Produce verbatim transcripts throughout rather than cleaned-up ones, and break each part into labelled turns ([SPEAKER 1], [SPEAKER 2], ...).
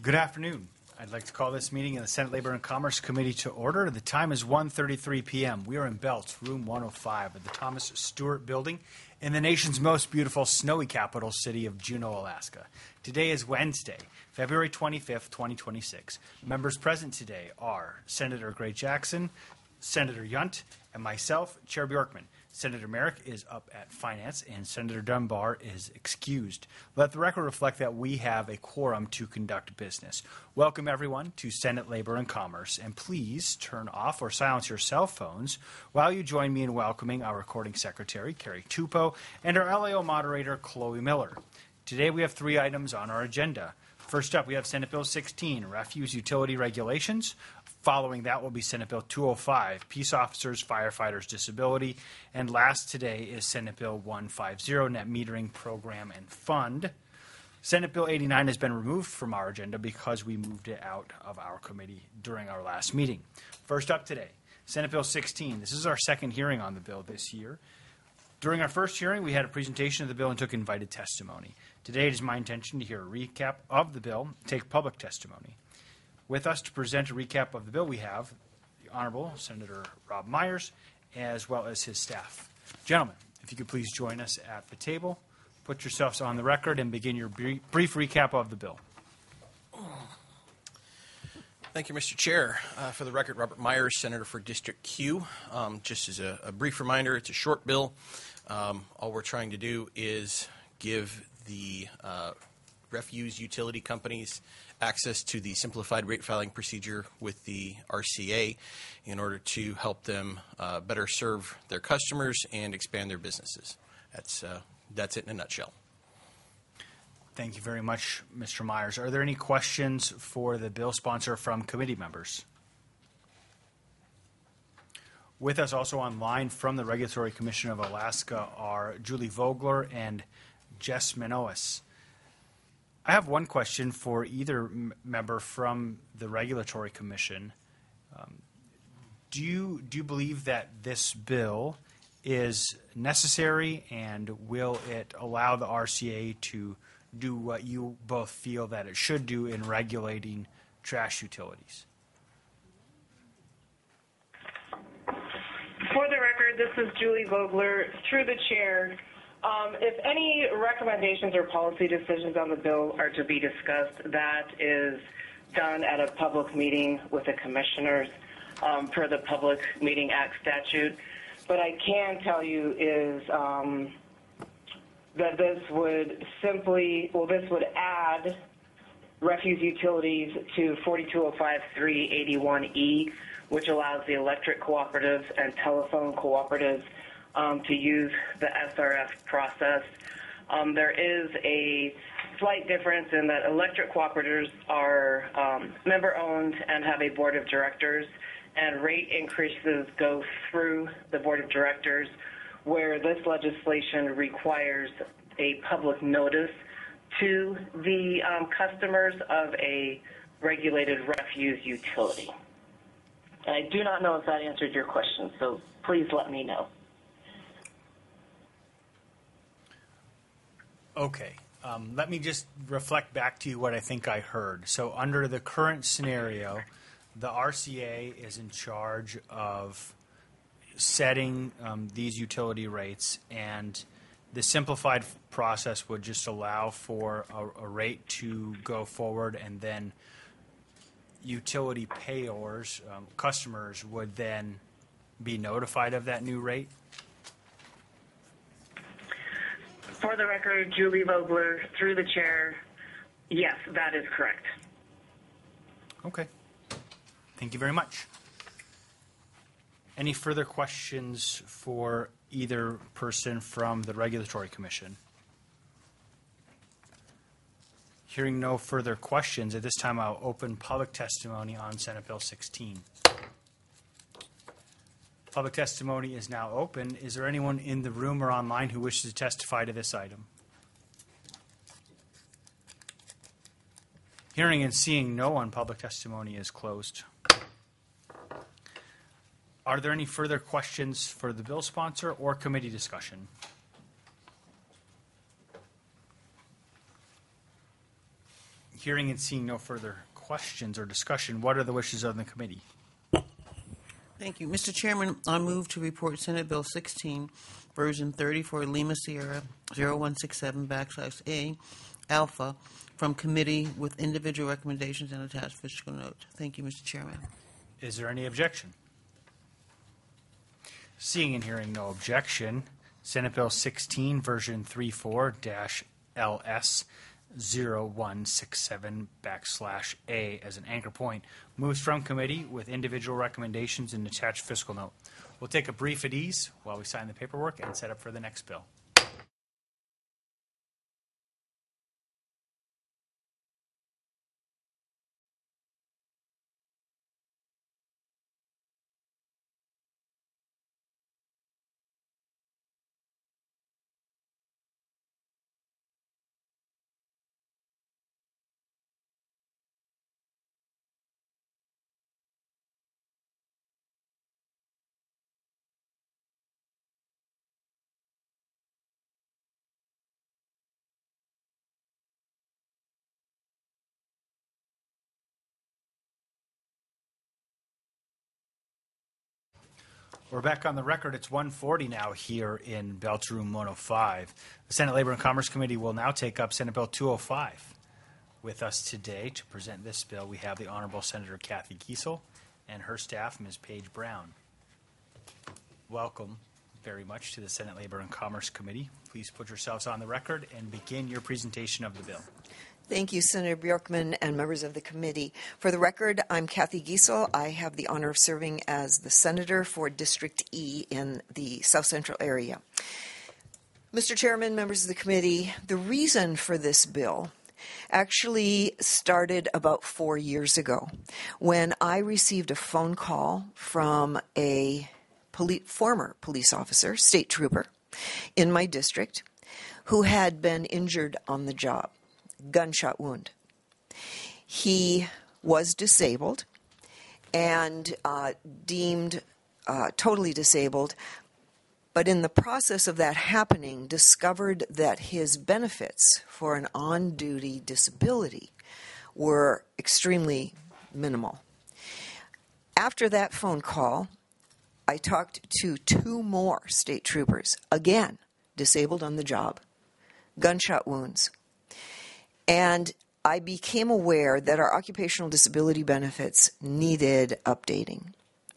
[SPEAKER 1] Good afternoon. I'd like to call this meeting of the Senate Labor and Commerce Committee to order. The time is one thirty-three p m We are in Belts, room one oh five of the Thomas Stewart Building in the nation's most beautiful snowy capital city of Juneau, Alaska. Today is Wednesday, February twenty-fifth, twenty twenty-six. Members present today are Senator Gray Jackson, Senator Yunt, and myself, Chair Bjorkman. Senator Merrick is up at Finance, and Senator Dunbar is excused. Let the record reflect that we have a quorum to conduct business. Welcome, everyone, to Senate Labor and Commerce, and please turn off or silence your cell phones while you join me in welcoming our recording secretary, Carrie Tupou, and our L A O moderator, Chloe Miller. Today we have three items on our agenda. First up, we have Senate Bill sixteen, Refuse Utility Regulations. Following that will be Senate Bill two oh five, Peace Officers, Firefighters, Disability. And last today is Senate Bill one fifty, Net Metering Program and Fund. Senate Bill eighty-nine has been removed from our agenda because we moved it out of our committee during our last meeting. First up today, Senate Bill sixteen. This is our second hearing on the bill this year. During our first hearing, we had a presentation of the bill and took invited testimony. Today it is my intention to hear a recap of the bill, take public testimony. With us to present a recap of the bill, we have the Honorable Senator Rob Myers, as well as his staff. Gentlemen, if you could please join us at the table, put yourselves on the record, and begin your brief, brief recap of the bill.
[SPEAKER 2] Thank you, Mister Chair. Uh, for the record, Robert Myers, Senator for District Q. Um, just as a, a brief reminder, it's a short bill. Um, all we're trying to do is give the uh, refuse utility companies access to the simplified rate filing procedure with the R C A in order to help them uh, better serve their customers and expand their businesses. That's, uh, that's it in a nutshell.
[SPEAKER 1] Thank you very much, Mister Myers. Are there any questions for the bill sponsor from committee members? With us also online from the Regulatory Commission of Alaska are Julie Vogler and Jess Minois. I have one question for either m- member from the Regulatory Commission. Um, do you do you believe that this bill is necessary, and will it allow the R C A to do what you both feel that it should do in regulating trash utilities?
[SPEAKER 3] For the record, this is Julie Vogler. Through the chair, um, if any recommendations or policy decisions on the bill are to be discussed, that is done at a public meeting with the commissioners um, per the Public Meeting Act statute. But I can tell you is um, that this would simply, well, this would add refuse utilities to forty-two oh five three eighty-one E, which allows the electric cooperatives and telephone cooperatives um, to use the S R F process. Um, there is a slight difference in that electric cooperatives are um, member-owned and have a board of directors, and rate increases go through the board of directors, where this legislation requires a public notice to the um, customers of a regulated refuse utility. And I do not know if that answered your question, so please let me know.
[SPEAKER 1] Okay. Um, let me just reflect back to you what I think I heard. So under the current scenario, the R C A is in charge of setting um, these utility rates, and the simplified process would just allow for a, a rate to go forward, and then utility payors, um, customers, would then be notified of that new rate?
[SPEAKER 3] For the record, Julie Vogler, through the chair, yes, that is correct.
[SPEAKER 1] Okay. Thank you very much. Any further questions for either person from the Regulatory Commission? Hearing no further questions, at this time I'll open public testimony on Senate Bill sixteen. Public testimony is now open. Is there anyone in the room or online who wishes to testify to this item? Hearing and seeing no one, public testimony is closed. Are there any further questions for the bill sponsor or committee discussion? Hearing and seeing no further questions or discussion, what are the wishes of the committee?
[SPEAKER 4] Thank you. Mister Chairman, I move to report Senate Bill sixteen, version thirty for Lima Sierra zero one six seven backslash A alpha from committee with individual recommendations and attached fiscal note. Thank you, Mister Chairman.
[SPEAKER 1] Is there any objection? Seeing and hearing no objection, Senate Bill sixteen, version thirty-four dash L S zero one six seven backslash A as an anchor point moves from committee with individual recommendations and attached fiscal note. We'll take a brief at ease while we sign the paperwork and set up for the next bill. We're back on the record. It's one forty now here in Belts Room one oh five. The Senate Labor and Commerce Committee will now take up Senate Bill two oh five. With us today to present this bill, we have the Honorable Senator Kathy Giessel and her staff, Miz Paige Brown. Welcome very much to the Senate Labor and Commerce Committee. Please put yourselves on the record and begin your presentation of the bill.
[SPEAKER 5] Thank you, Senator Bjorkman and members of the committee. For the record, I'm Kathy Giessel. I have the honor of serving as the senator for District E in the South Central area. Mister Chairman, members of the committee, the reason for this bill actually started about four years ago when I received a phone call from a poli- former police officer, state trooper, in my district who had been injured on the job. Gunshot wound. He was disabled and uh, deemed uh, totally disabled, but in the process of that happening, discovered that his benefits for an on-duty disability were extremely minimal. After that phone call, I talked to two more state troopers, again, disabled on the job, gunshot wounds. And I became aware that our occupational disability benefits needed updating.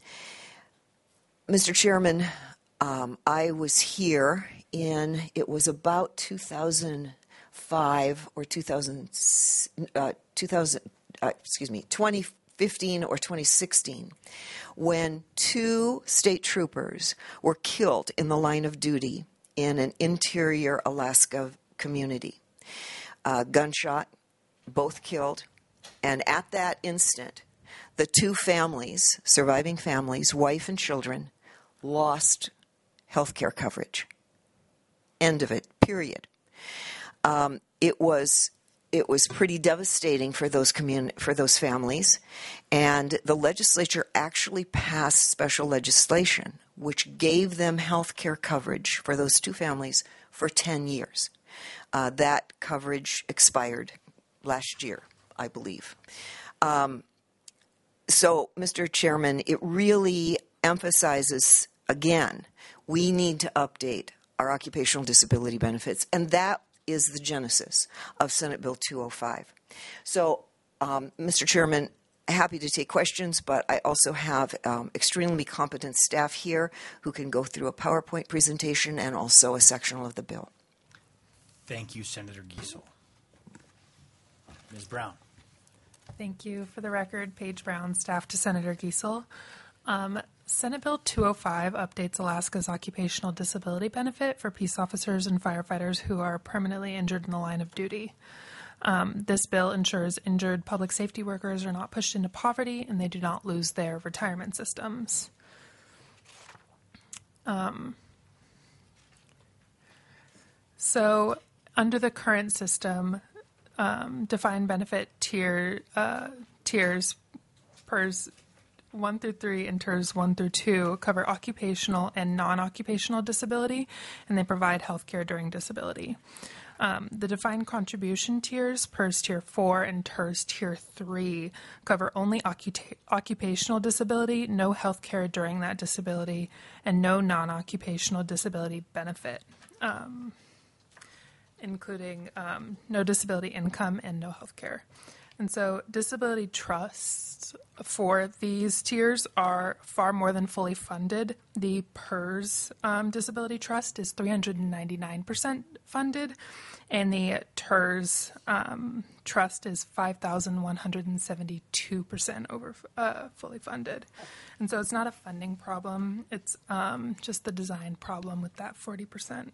[SPEAKER 5] Mister Chairman, um, I was here in, it was about two thousand five or two thousand, uh, two thousand uh, excuse me, twenty fifteen or twenty sixteen, when two state troopers were killed in the line of duty in an interior Alaska community. Uh, gunshot, both killed, and at that instant, the two families, surviving families, wife and children, lost health care coverage. End of it, period. Um, it was it was pretty devastating for those commun- for those families, and the legislature actually passed special legislation which gave them health care coverage for those two families for ten years. Uh, that coverage expired last year, I believe. Um, so, Mister Chairman, it really emphasizes, again, we need to update our occupational disability benefits, and that is the genesis of Senate Bill two oh five. So, um, Mister Chairman, happy to take questions, but I also have um, extremely competent staff here who can go through a PowerPoint presentation and also a sectional of the bill.
[SPEAKER 1] Thank you, Senator Giessel. Miz Brown.
[SPEAKER 6] Thank you. For the record, Paige Brown, staff to Senator Giessel. Um, Senate Bill two oh five updates Alaska's occupational disability benefit for peace officers and firefighters who are permanently injured in the line of duty. Um, this bill ensures injured public safety workers are not pushed into poverty and they do not lose their retirement systems. Um, so, under the current system, um, defined benefit tier uh, tiers, P E R S one through three and T E R S one through two cover occupational and non-occupational disability, and they provide health care during disability. Um, the defined contribution tiers, PERS Tier four and TERS Tier three, cover only occupa- occupational disability, no health care during that disability, and no non-occupational disability benefit, um, including um, no disability income and no health care. And so disability trusts for these tiers are far more than fully funded. The PERS um, Disability Trust is three hundred ninety-nine percent funded, and the TERS um, Trust is five thousand one hundred seventy-two percent over uh, fully funded. And so it's not a funding problem. It's um, just the design problem with that forty percent.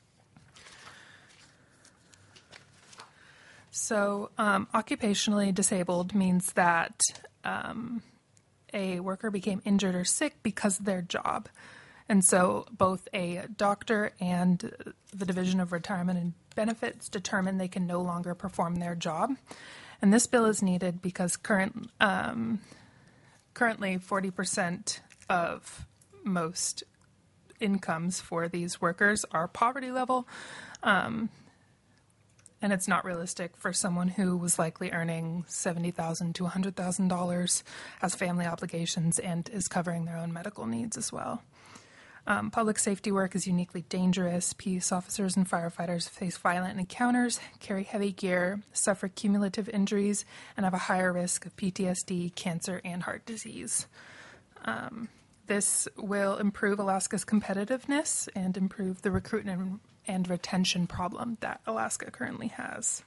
[SPEAKER 6] So um, occupationally disabled means that um, a worker became injured or sick because of their job. And so both a doctor and the Division of Retirement and Benefits determine they can no longer perform their job. And this bill is needed because current, um, currently forty percent of most incomes for these workers are poverty level. Um, And it's not realistic for someone who was likely earning seventy thousand dollars to one hundred thousand dollars, has family obligations, and is covering their own medical needs as well. Um, public safety work is uniquely dangerous. Peace officers and firefighters face violent encounters, carry heavy gear, suffer cumulative injuries, and have a higher risk of P T S D, cancer, and heart disease. Um, this will improve Alaska's competitiveness and improve the recruitment and and retention problem that Alaska currently has.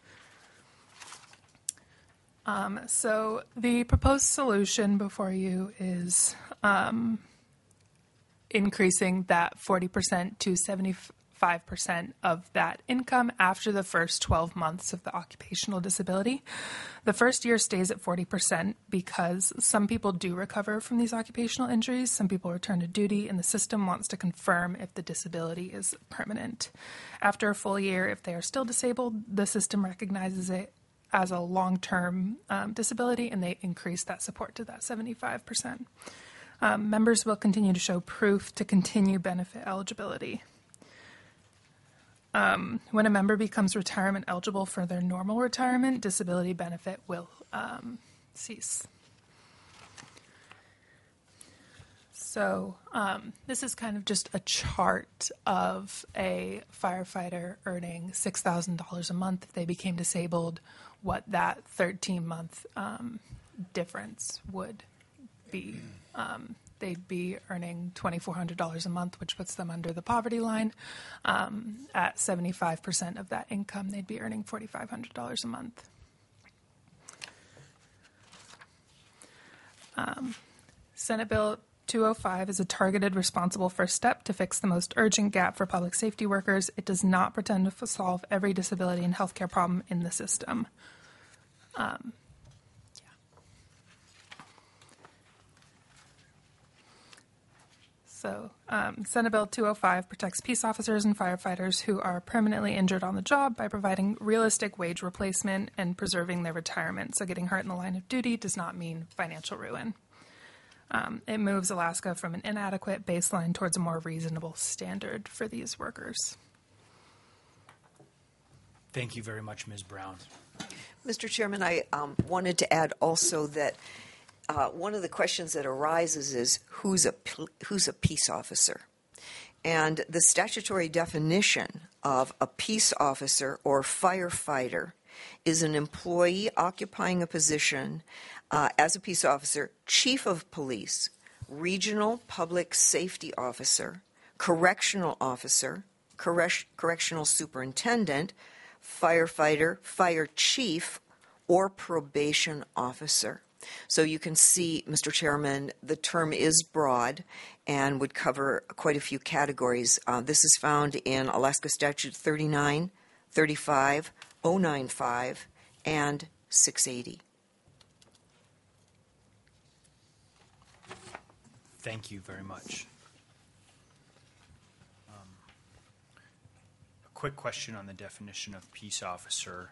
[SPEAKER 6] Um, so the proposed solution before you is um, increasing that forty percent to seventy-five percent of that income after the first twelve months of the occupational disability. The first year stays at forty percent because some people do recover from these occupational injuries. Some people return to duty, and the system wants to confirm if the disability is permanent. After a full year, if they are still disabled, the system recognizes it as a long-term um, disability, and they increase that support to that seventy-five percent. Um, members will continue to show proof to continue benefit eligibility. Um, when a member becomes retirement eligible for their normal retirement, disability benefit will um, cease. So um, this is kind of just a chart of a firefighter earning six thousand dollars a month if they became disabled, what that thirteen-month um, difference would be. Um, they'd be earning two thousand four hundred dollars a month, which puts them under the poverty line. Um, at seventy-five percent of that income, they'd be earning four thousand five hundred dollars a month. Um, Senate Bill two oh five is a targeted, responsible first step to fix the most urgent gap for public safety workers. It does not pretend to solve every disability and healthcare problem in the system. Um, So um, Senate Bill two oh five protects peace officers and firefighters who are permanently injured on the job by providing realistic wage replacement and preserving their retirement. So getting hurt in the line of duty does not mean financial ruin. Um, it moves Alaska from an inadequate baseline towards a more reasonable standard for these workers.
[SPEAKER 1] Thank you very much, Miz Brown.
[SPEAKER 5] Mister Chairman, I um, wanted to add also that Uh, one of the questions that arises is who's a who's a peace officer, and the statutory definition of a peace officer or firefighter is an employee occupying a position uh, as a peace officer, chief of police, regional public safety officer, correctional officer, correct, correctional superintendent, firefighter, fire chief, or probation officer. So you can see, Mister Chairman, the term is broad and would cover quite a few categories. Uh, this is found in Alaska Statute thirty-nine, thirty-five, oh ninety-five, and six eighty.
[SPEAKER 1] Thank you very much. Um, a quick question on the definition of peace officer.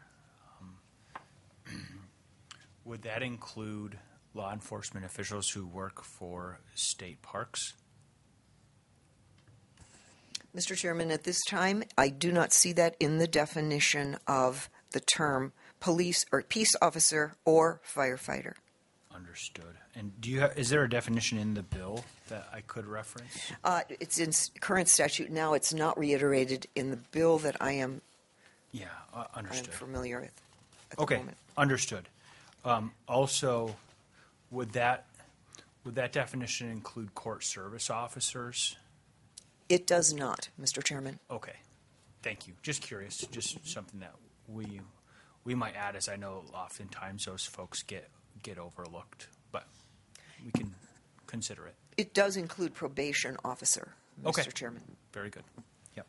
[SPEAKER 1] Would that include law enforcement officials who work for state parks?
[SPEAKER 5] Mister Chairman, at this time, I do not see that in the definition of the term police or peace officer or firefighter.
[SPEAKER 1] Understood. And do you have, is there a definition in the bill that I could reference?
[SPEAKER 5] Uh, it's in s- current statute now. It's not reiterated in the bill that I am,
[SPEAKER 1] Yeah, uh,
[SPEAKER 5] I am
[SPEAKER 1] understood.
[SPEAKER 5] familiar with at the
[SPEAKER 1] Okay,
[SPEAKER 5] moment.
[SPEAKER 1] understood. Um, also, would that would that definition include court service officers?
[SPEAKER 5] It does not, Mister Chairman.
[SPEAKER 1] Okay, thank you. Just curious, just something that we we might add, as I know oftentimes those folks get get overlooked, but we can consider it.
[SPEAKER 5] It does include probation officer,
[SPEAKER 1] Okay.
[SPEAKER 5] Mister Chairman.
[SPEAKER 1] Very good. Yep.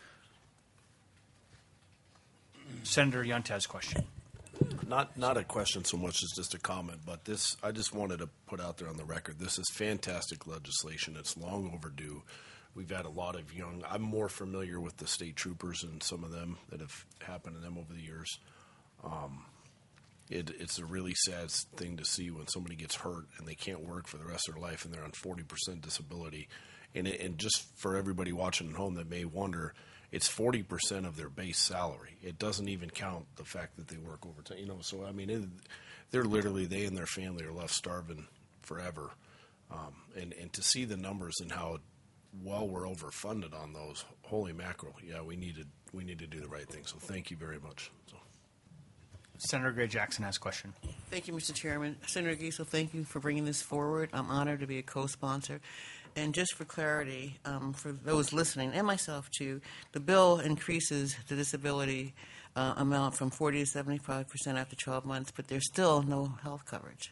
[SPEAKER 1] Senator Yuntez, question.
[SPEAKER 7] Not not a question so much as just a comment, but this I just wanted to put out there on the record. This is fantastic legislation. It's long overdue. We've had a lot of young. I'm more familiar with the state troopers and some of them that have happened to them over the years. Um, it, it's a really sad thing to see when somebody gets hurt and they can't work for the rest of their life and they're on forty percent disability. And, it, and just for everybody watching at home that may wonder, it's forty percent of their base salary. It doesn't even count the fact that they work overtime. You know, so I mean, it, they're literally, they and their family are left starving forever. Um, and, and to see the numbers and how well we're overfunded on those, holy mackerel, yeah, we need to, we need to do the right thing. So thank you very much. So.
[SPEAKER 1] Senator Gray Jackson has a question.
[SPEAKER 4] Thank you, Mister Chairman. Senator Giesel, thank you for bringing this forward. I'm honored to be a co-sponsor. And just for clarity, um, for those listening, and myself too, the bill increases the disability uh, amount from forty to seventy-five percent after twelve months, but there's still no health coverage.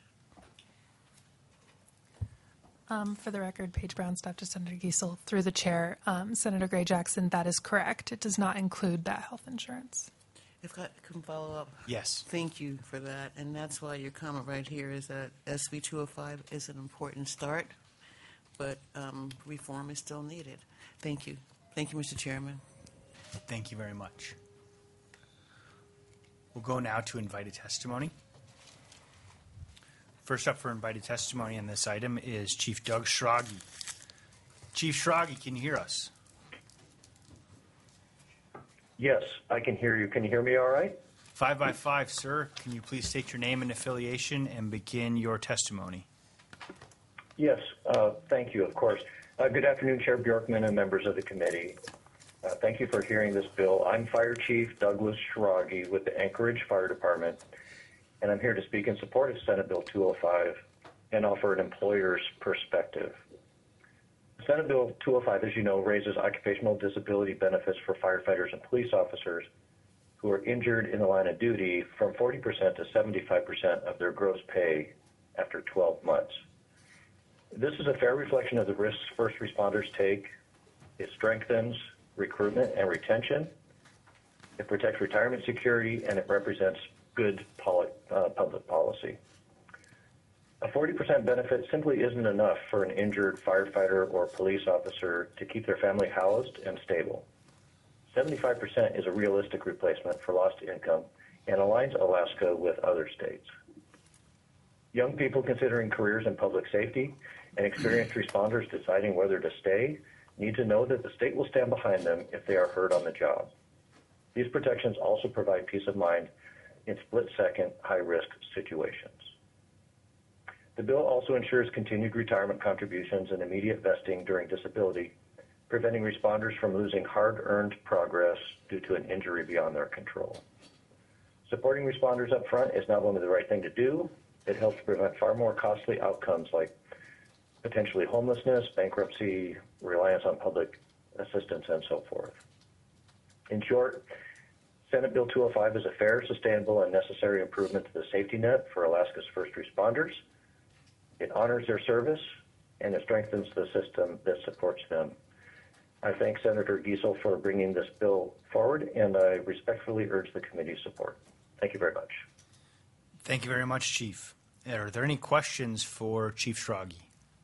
[SPEAKER 6] Um, for the record, Paige Brown, staff to Senator Giesel, through the chair. Um, Senator Gray Jackson, that is correct. It does not include that health insurance.
[SPEAKER 4] If I can follow up.
[SPEAKER 1] Yes.
[SPEAKER 4] Thank you for that. And that's why your comment right here is that S B two oh five is an important start, but um, reform is still needed. Thank you. Thank you, Mister Chairman.
[SPEAKER 1] Thank you very much. We'll go now to invited testimony. First up for invited testimony on this item is Chief Doug Schrage. Chief Schrage, can you hear us?
[SPEAKER 8] Yes, I can hear you. Can you hear me all right?
[SPEAKER 1] Five by five, sir. Can you please state your name and affiliation and begin your testimony?
[SPEAKER 8] Yes, uh, thank you, of course. Uh, good afternoon, Chair Bjorkman and members of the committee. Uh, thank you for hearing this bill. I'm Fire Chief Douglas Schrage with the Anchorage Fire Department, and I'm here to speak in support of Senate Bill two oh five and offer an employer's perspective. Senate Bill two oh five, as you know, raises occupational disability benefits for firefighters and police officers who are injured in the line of duty from forty percent to seventy-five percent of their gross pay after twelve months. This is a fair reflection of the risks first responders take. It strengthens recruitment and retention. It protects retirement security, and it represents good poli- uh, public policy. A forty percent benefit simply isn't enough for an injured firefighter or police officer to keep their family housed and stable. seventy-five percent is a realistic replacement for lost income and aligns Alaska with other states. Young people considering careers in public safety and experienced responders deciding whether to stay need to know that the state will stand behind them if they are hurt on the job. These protections also provide peace of mind in split-second, high-risk situations. The bill also ensures continued retirement contributions and immediate vesting during disability, preventing responders from losing hard-earned progress due to an injury beyond their control. Supporting responders up front is not only the right thing to do, it helps prevent far more costly outcomes like potentially homelessness, bankruptcy, reliance on public assistance, and so forth. In short, Senate Bill two oh five is a fair, sustainable, and necessary improvement to the safety net for Alaska's first responders. It honors their service, and it strengthens the system that supports them. I thank Senator Giesel for bringing this bill forward, and I respectfully urge the committee's support. Thank you very much.
[SPEAKER 1] Thank you very much, Chief. Are there any questions for Chief Schrage?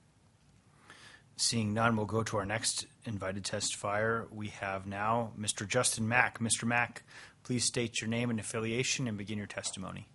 [SPEAKER 1] Seeing none, we'll go to our next invited testifier. We have now Mister Justin Mack. Mister Mack, please state your name and affiliation and begin your testimony.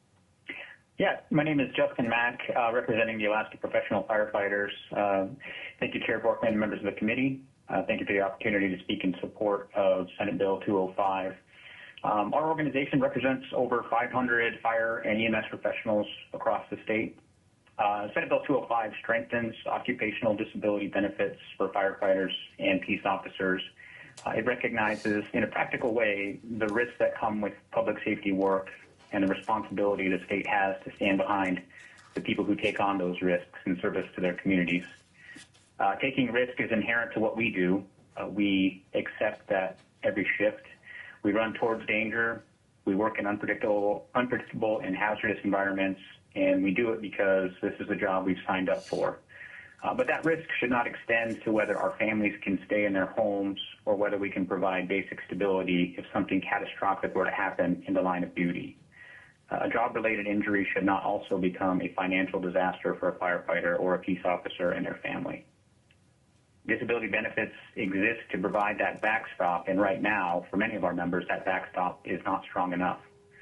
[SPEAKER 9] Yeah, my name is Justin Mack, uh, representing the Alaska Professional Firefighters. Uh, Thank you, Chair Borkman and members of the committee. Uh, thank you for the opportunity to speak in support of Senate Bill two oh five. Um, our organization represents over five hundred fire and E M S professionals across the state. Uh, Senate Bill two oh five strengthens occupational disability benefits for firefighters and peace officers. Uh, it recognizes in a practical way the risks that come with public safety work and the responsibility the state has to stand behind the people who take on those risks in service to their communities. Uh, taking risk is inherent to what we do. Uh, we accept that every shift. We run towards danger. We work in unpredictable, unpredictable and hazardous environments, and we do it because this is the job we've signed up for. Uh, but that risk should not extend to whether our families can stay in their homes or whether we can provide basic stability if something catastrophic were to happen in the line of duty. Uh, a job-related injury should not also become a financial disaster for a firefighter or a peace officer and their family. Disability benefits exist to provide that backstop, and right now, for many of our members, that backstop is not strong enough.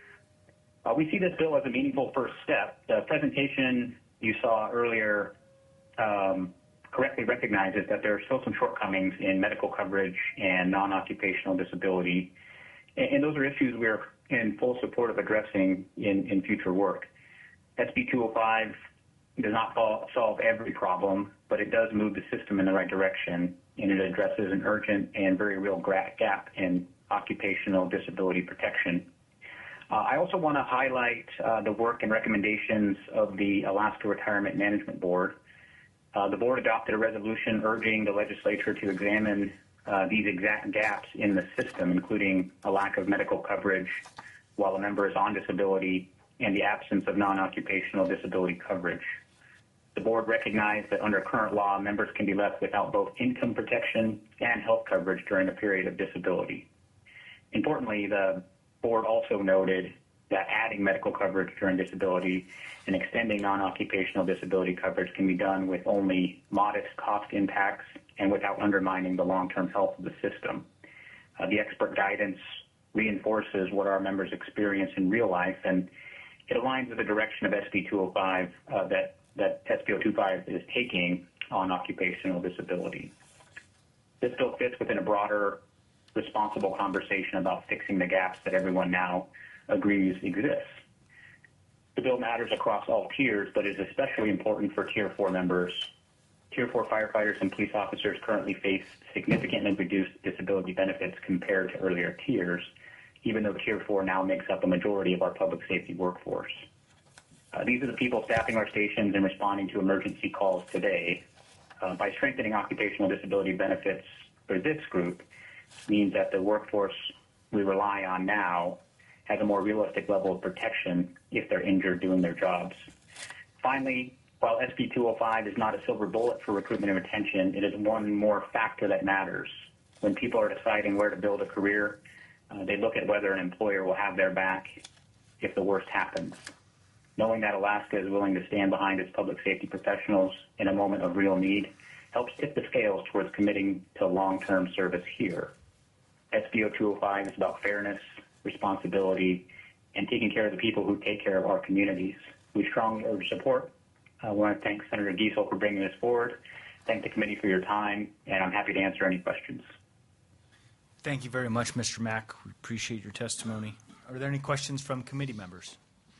[SPEAKER 9] Uh, we see this bill as a meaningful first step. The presentation you saw earlier um, correctly recognizes that there are still some shortcomings in medical coverage and non-occupational disability, and, and those are issues we're in full support of addressing in, in future work. S B two oh five does not solve every problem, but it does move the system in the right direction, and it addresses an urgent and very real gap in occupational disability protection. Uh, I also want to highlight uh, the work and recommendations of the Alaska Retirement Management Board. Uh, the board adopted a resolution urging the legislature to examine uh, these exact gaps in the system, including a lack of medical coverage while a member is on disability and the absence of non-occupational disability coverage. The board recognized that under current law, members can be left without both income protection and health coverage during a period of disability. Importantly, the board also noted that adding medical coverage during disability and extending non-occupational disability coverage can be done with only modest cost impacts and without undermining the long-term health of the system. Uh, the expert guidance reinforces what our members experience in real life, and it aligns with the direction of S B two oh five uh, that that S B two oh five is taking on occupational disability. This bill fits within a broader, responsible conversation about fixing the gaps that everyone now agrees exist. The bill matters across all tiers, but is especially important for Tier four members. Tier four firefighters and police officers currently face significantly reduced disability benefits compared to earlier tiers, even though Tier four now makes up a majority of our public safety workforce. Uh, these are the people staffing our stations and responding to emergency calls today. Uh, by strengthening occupational disability benefits for this group means that the workforce we rely on now has a more realistic level of protection if they're injured doing their jobs. Finally, while S B two oh five is not a silver bullet for recruitment and retention, it is one more factor that matters. When people are deciding where to build a career, uh, they look at whether an employer will have their back if the worst happens. Knowing that Alaska is willing to stand behind its public safety professionals in a moment of real need helps tip the scales towards committing to long-term service here. S B two oh five is about fairness, responsibility, and taking care of the people who take care of our communities. We strongly urge support. I want to thank Senator Giesel for bringing this forward, thank the committee for your time, and I'm happy to answer any questions.
[SPEAKER 1] Thank you very much, Mister Mack. We appreciate your testimony. Are there any questions from committee members?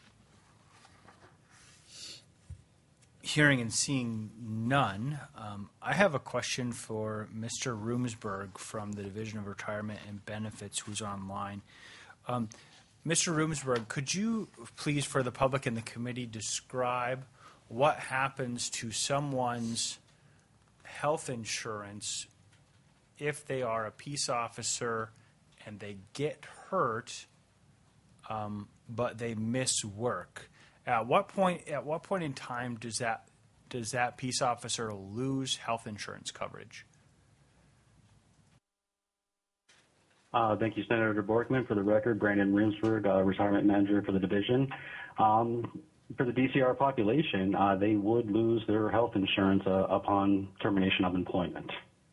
[SPEAKER 1] Hearing and seeing none, um, I have a question for Mister Roomsberg from the Division of Retirement and Benefits, who's online. Um, Mister Roomsberg, could you please, for the public and the committee, describe what happens to someone's health insurance if they are a peace officer and they get hurt, um, but they miss work? At what point? At what point in time does that does that peace officer lose health insurance coverage?
[SPEAKER 10] Uh, thank you, Senator Borkman. For the record, Brandon Roomsberg, uh, retirement manager for the division. Um, for the D C R population, uh, they would lose their health insurance uh, upon termination of employment.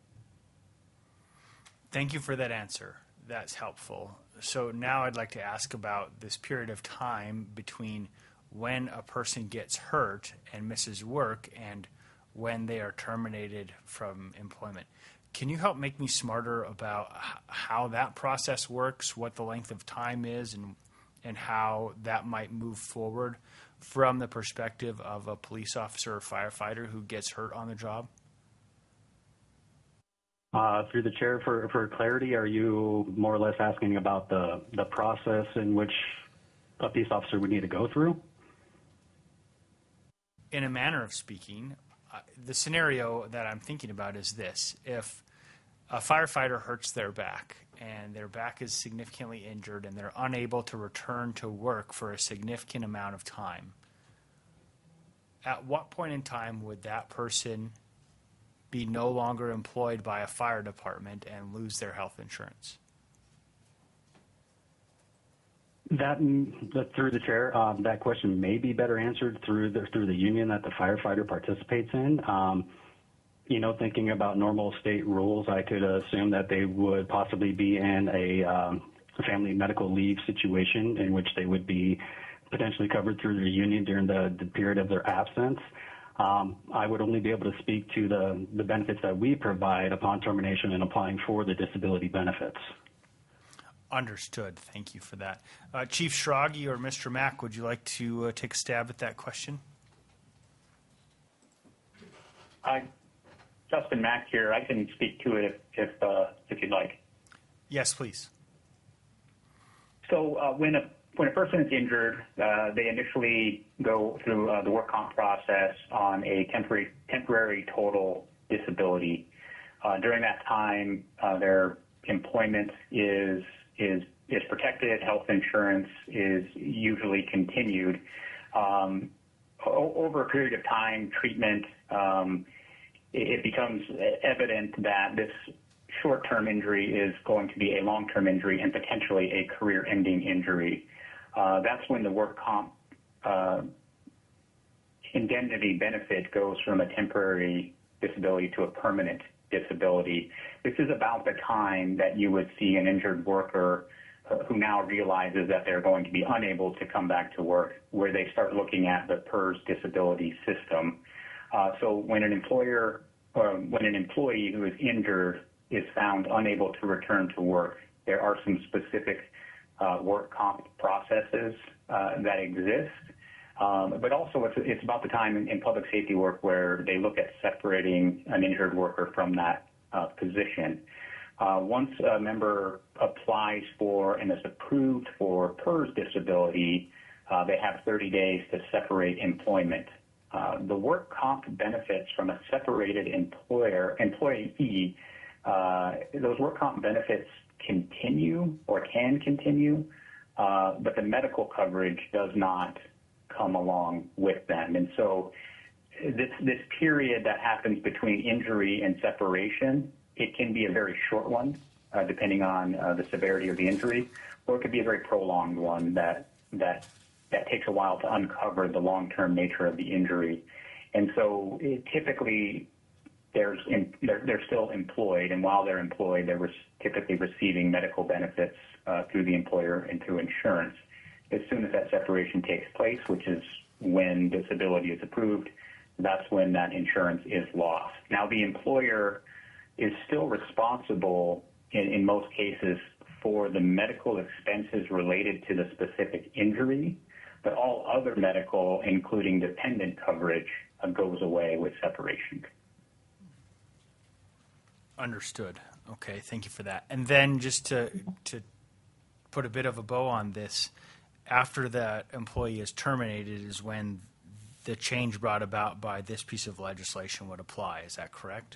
[SPEAKER 1] Thank you for that answer. That's helpful. So now I'd like to ask about this period of time between when a person gets hurt and misses work and when they are terminated from employment. Can you help make me smarter about h- how that process works, what the length of time is, and and how that might move forward from the perspective of a police officer or firefighter who gets hurt on the job?
[SPEAKER 10] Uh, through the chair, for, for clarity, are you more or less asking about the, the process in which a peace officer would need to go through?
[SPEAKER 1] In a manner of speaking, uh, the scenario that I'm thinking about is this. If a firefighter hurts their back and their back is significantly injured and they're unable to return to work for a significant amount of time, at what point in time would that person be no longer employed by a fire department and lose their health insurance?
[SPEAKER 10] That, that through the chair, um, that question may be better answered through the through the union that the firefighter participates in. Um, you know, thinking about normal state rules, I could assume that they would possibly be in a um, family medical leave situation in which they would be potentially covered through their union during the, the period of their absence. Um, I would only be able to speak to the, the benefits that we provide upon termination and applying for the disability benefits.
[SPEAKER 1] Understood. Thank you for that. Uh, Chief Schrage or Mister Mack, would you like to uh, take a stab at that question?
[SPEAKER 9] Hi, Justin Mack here. I can speak to it if if, uh, if you'd like.
[SPEAKER 1] Yes, please.
[SPEAKER 9] So uh, when a when a person is injured, uh, they initially go through uh, the work comp process on a temporary temporary total disability. Uh, during that time, uh, their employment is is is protected. Health insurance is usually continued. Um, o- over a period of time, treatment, um, it, it becomes evident that this short-term injury is going to be a long-term injury and potentially a career-ending injury. Uh, that's when the work comp uh, indemnity benefit goes from a temporary disability to a permanent disability. This is about the time that you would see an injured worker uh, who now realizes that they're going to be unable to come back to work, where they start looking at the P E R S disability system. Uh, so when an employer or when an employee who is injured is found unable to return to work, there are some specific uh, work comp processes uh, that exist. Um, but also it's, it's about the time in, in public safety work where they look at separating an injured worker from that uh, position. Uh, once a member applies for and is approved for P E R S disability, uh, they have thirty days to separate employment. Uh, the work comp benefits from a separated employer employee, uh, those work comp benefits continue or can continue, uh, but the medical coverage does not come along with them. And so this this period that happens between injury and separation, it can be a very short one, uh, depending on uh, the severity of the injury, or it could be a very prolonged one that that that takes a while to uncover the long-term nature of the injury. And so it, typically there's in, they're, they're still employed, and while they're employed, they're re- typically receiving medical benefits uh, through the employer and through insurance. As soon as that separation takes place, which is when disability is approved, that's when that insurance is lost. Now, the employer is still responsible in, in most cases for the medical expenses related to the specific injury, but all other medical, including dependent coverage, uh, goes away with separation.
[SPEAKER 1] Understood. Okay, thank you for that. And then just to to put a bit of a bow on this, after that employee is terminated is when the change brought about by this piece of legislation would apply. Is that correct?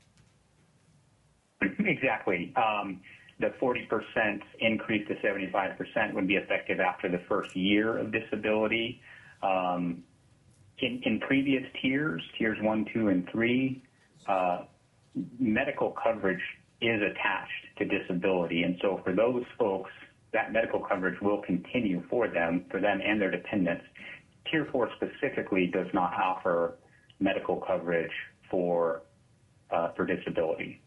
[SPEAKER 9] Exactly. Um, the forty percent increase to seventy-five percent would be effective after the first year of disability. Um, in, in previous tiers, tiers one, two, and three, uh, medical coverage is attached to disability. And so for those folks, that medical coverage will continue for them, for them and their dependents. Tier four specifically does not offer medical coverage for uh, for disability.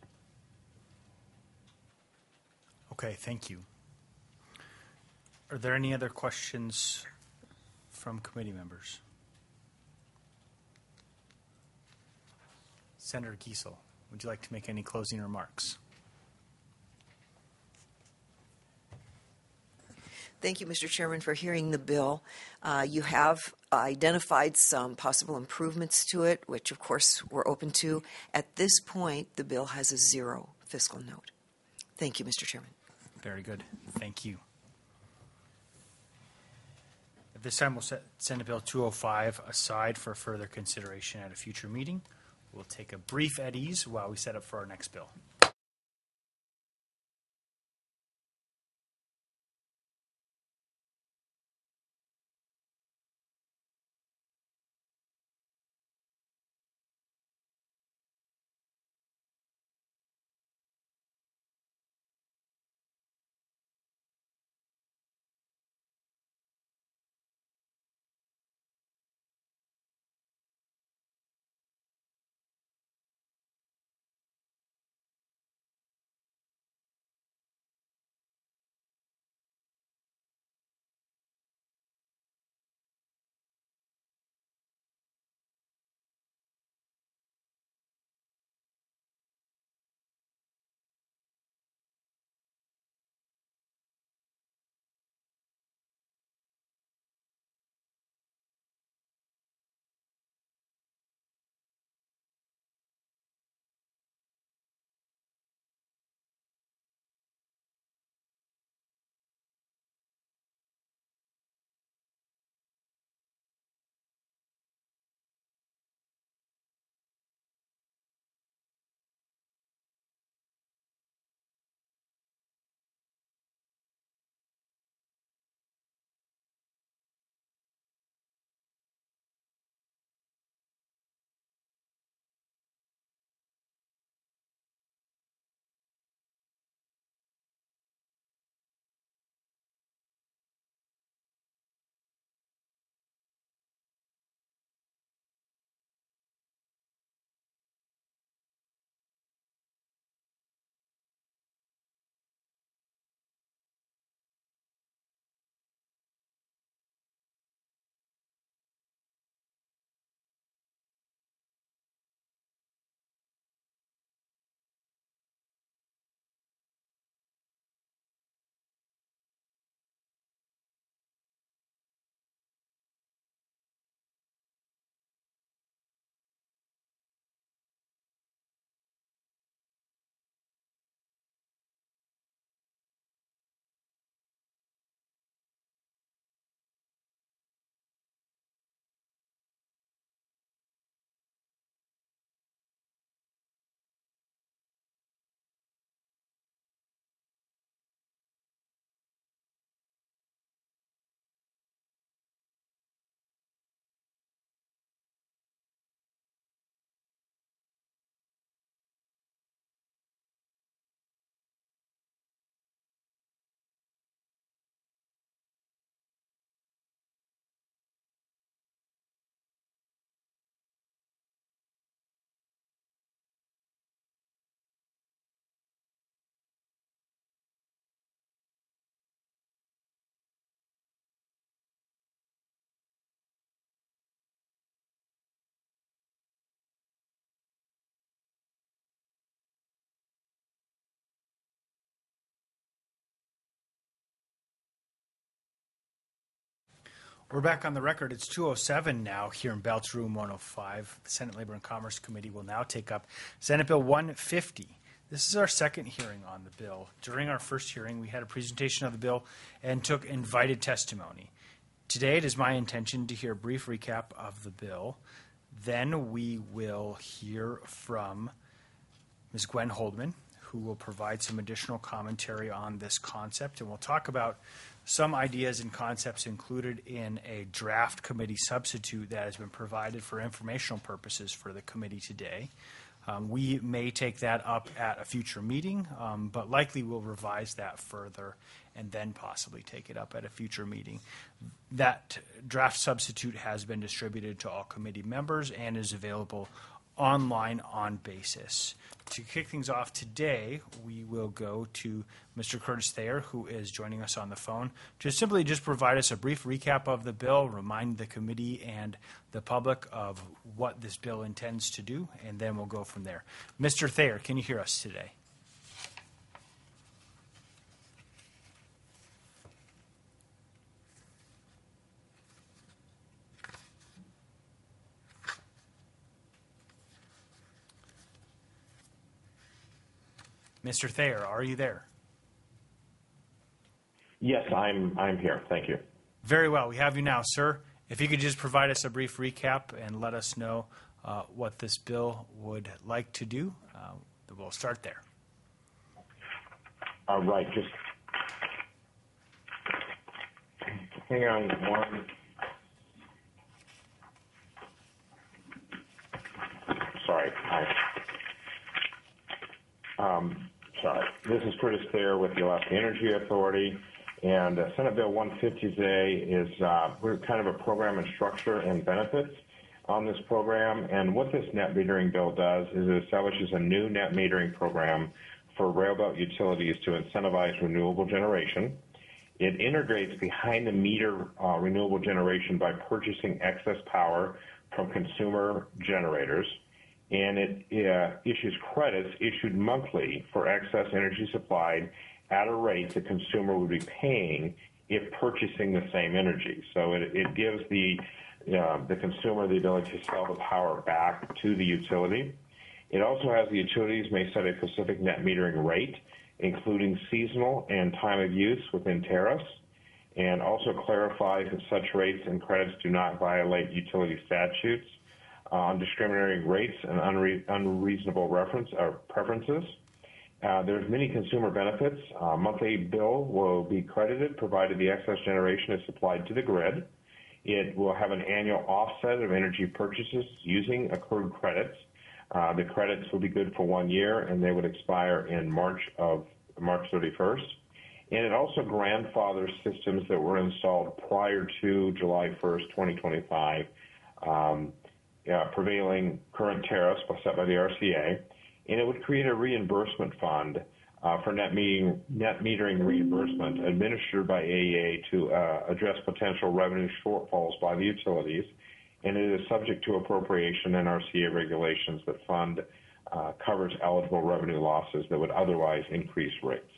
[SPEAKER 1] Okay, thank you. Are there any other questions from committee members? Senator Giesel, would you like to make any closing remarks?
[SPEAKER 5] Thank you, Mister Chairman, for hearing the bill. Uh, you have identified some possible improvements to it, which, of course, we're open to. At this point, the bill has a zero fiscal note. Thank you, Mister Chairman.
[SPEAKER 1] Very good. Thank you. At this time, we'll set Senate Bill two oh five aside for further consideration at a future meeting. We'll take a brief at ease while we set up for our next bill. We're back on the record. It's two oh seven now here in Belts Room one oh five. The Senate Labor and Commerce Committee will now take up Senate Bill one fifty. This is our second hearing on the bill. During our first hearing, we had a presentation of the bill and took invited testimony. Today, it is my intention to hear a brief recap of the bill. Then we will hear from Miz Gwen Holdman, who will provide some additional commentary on this concept, and we'll talk about some ideas and concepts included in a draft committee substitute that has been provided for informational purposes for the committee today. Um, we may take that up at a future meeting, um, but likely we'll revise that further and then possibly take it up at a future meeting. That draft substitute has been distributed to all committee members and is available online on basis. To kick things off today, we will go to Mister Curtis Thayer, who is joining us on the phone, to simply just provide us a brief recap of the bill, remind the committee and the public of what this bill intends to do, and then we'll go from there. Mister Thayer, can you hear us today? Mister Thayer, are you there?
[SPEAKER 11] Yes, I'm I'm here. Thank you.
[SPEAKER 1] Very well. We have you now, sir. If you could just provide us a brief recap and let us know uh, what this bill would like to do, uh, we'll start there.
[SPEAKER 11] All right. Just hang on one. Sorry. Hi. Um, sorry. This is Curtis Thayer with the Alaska Energy Authority, and uh, Senate Bill one fifty today is uh, we're kind of a program and structure and benefits on this program. And what this net metering bill does is it establishes a new net metering program for railbelt utilities to incentivize renewable generation. It integrates behind the meter uh, renewable generation by purchasing excess power from consumer generators. And it uh, issues credits issued monthly for excess energy supplied at a rate the consumer would be paying if purchasing the same energy. So it, it gives the uh, the consumer the ability to sell the power back to the utility. It also has the utilities may set a specific net metering rate, including seasonal and time of use within tariffs, and also clarifies that such rates and credits do not violate utility statutes on uh, discriminating rates and unre- unreasonable reference or preferences. Uh, there's many consumer benefits. Uh, monthly bill will be credited provided the excess generation is supplied to the grid. It will have an annual offset of energy purchases using accrued credits. Uh, the credits will be good for one year, and they would expire in March of March thirty-first. And it also grandfathers systems that were installed prior to July first, twenty twenty-five. Um, Uh, prevailing current tariffs set by the R C A, and it would create a reimbursement fund uh, for net metering, net metering reimbursement administered by A E A to uh, address potential revenue shortfalls by the utilities, and it is subject to appropriation and R C A regulations that fund uh, covers eligible revenue losses that would otherwise increase rates.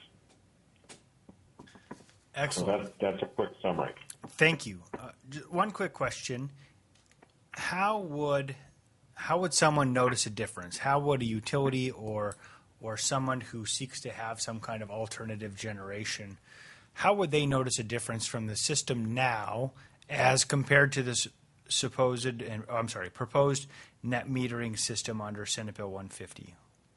[SPEAKER 1] Excellent.
[SPEAKER 11] So that's, that's a quick summary.
[SPEAKER 1] Thank you. Uh, j- one quick question. How would how would someone notice a difference? How would a utility or or someone who seeks to have some kind of alternative generation, how would they notice a difference from the system now as compared to this supposed and oh, I'm sorry, proposed net metering system under Senate Bill one fifty?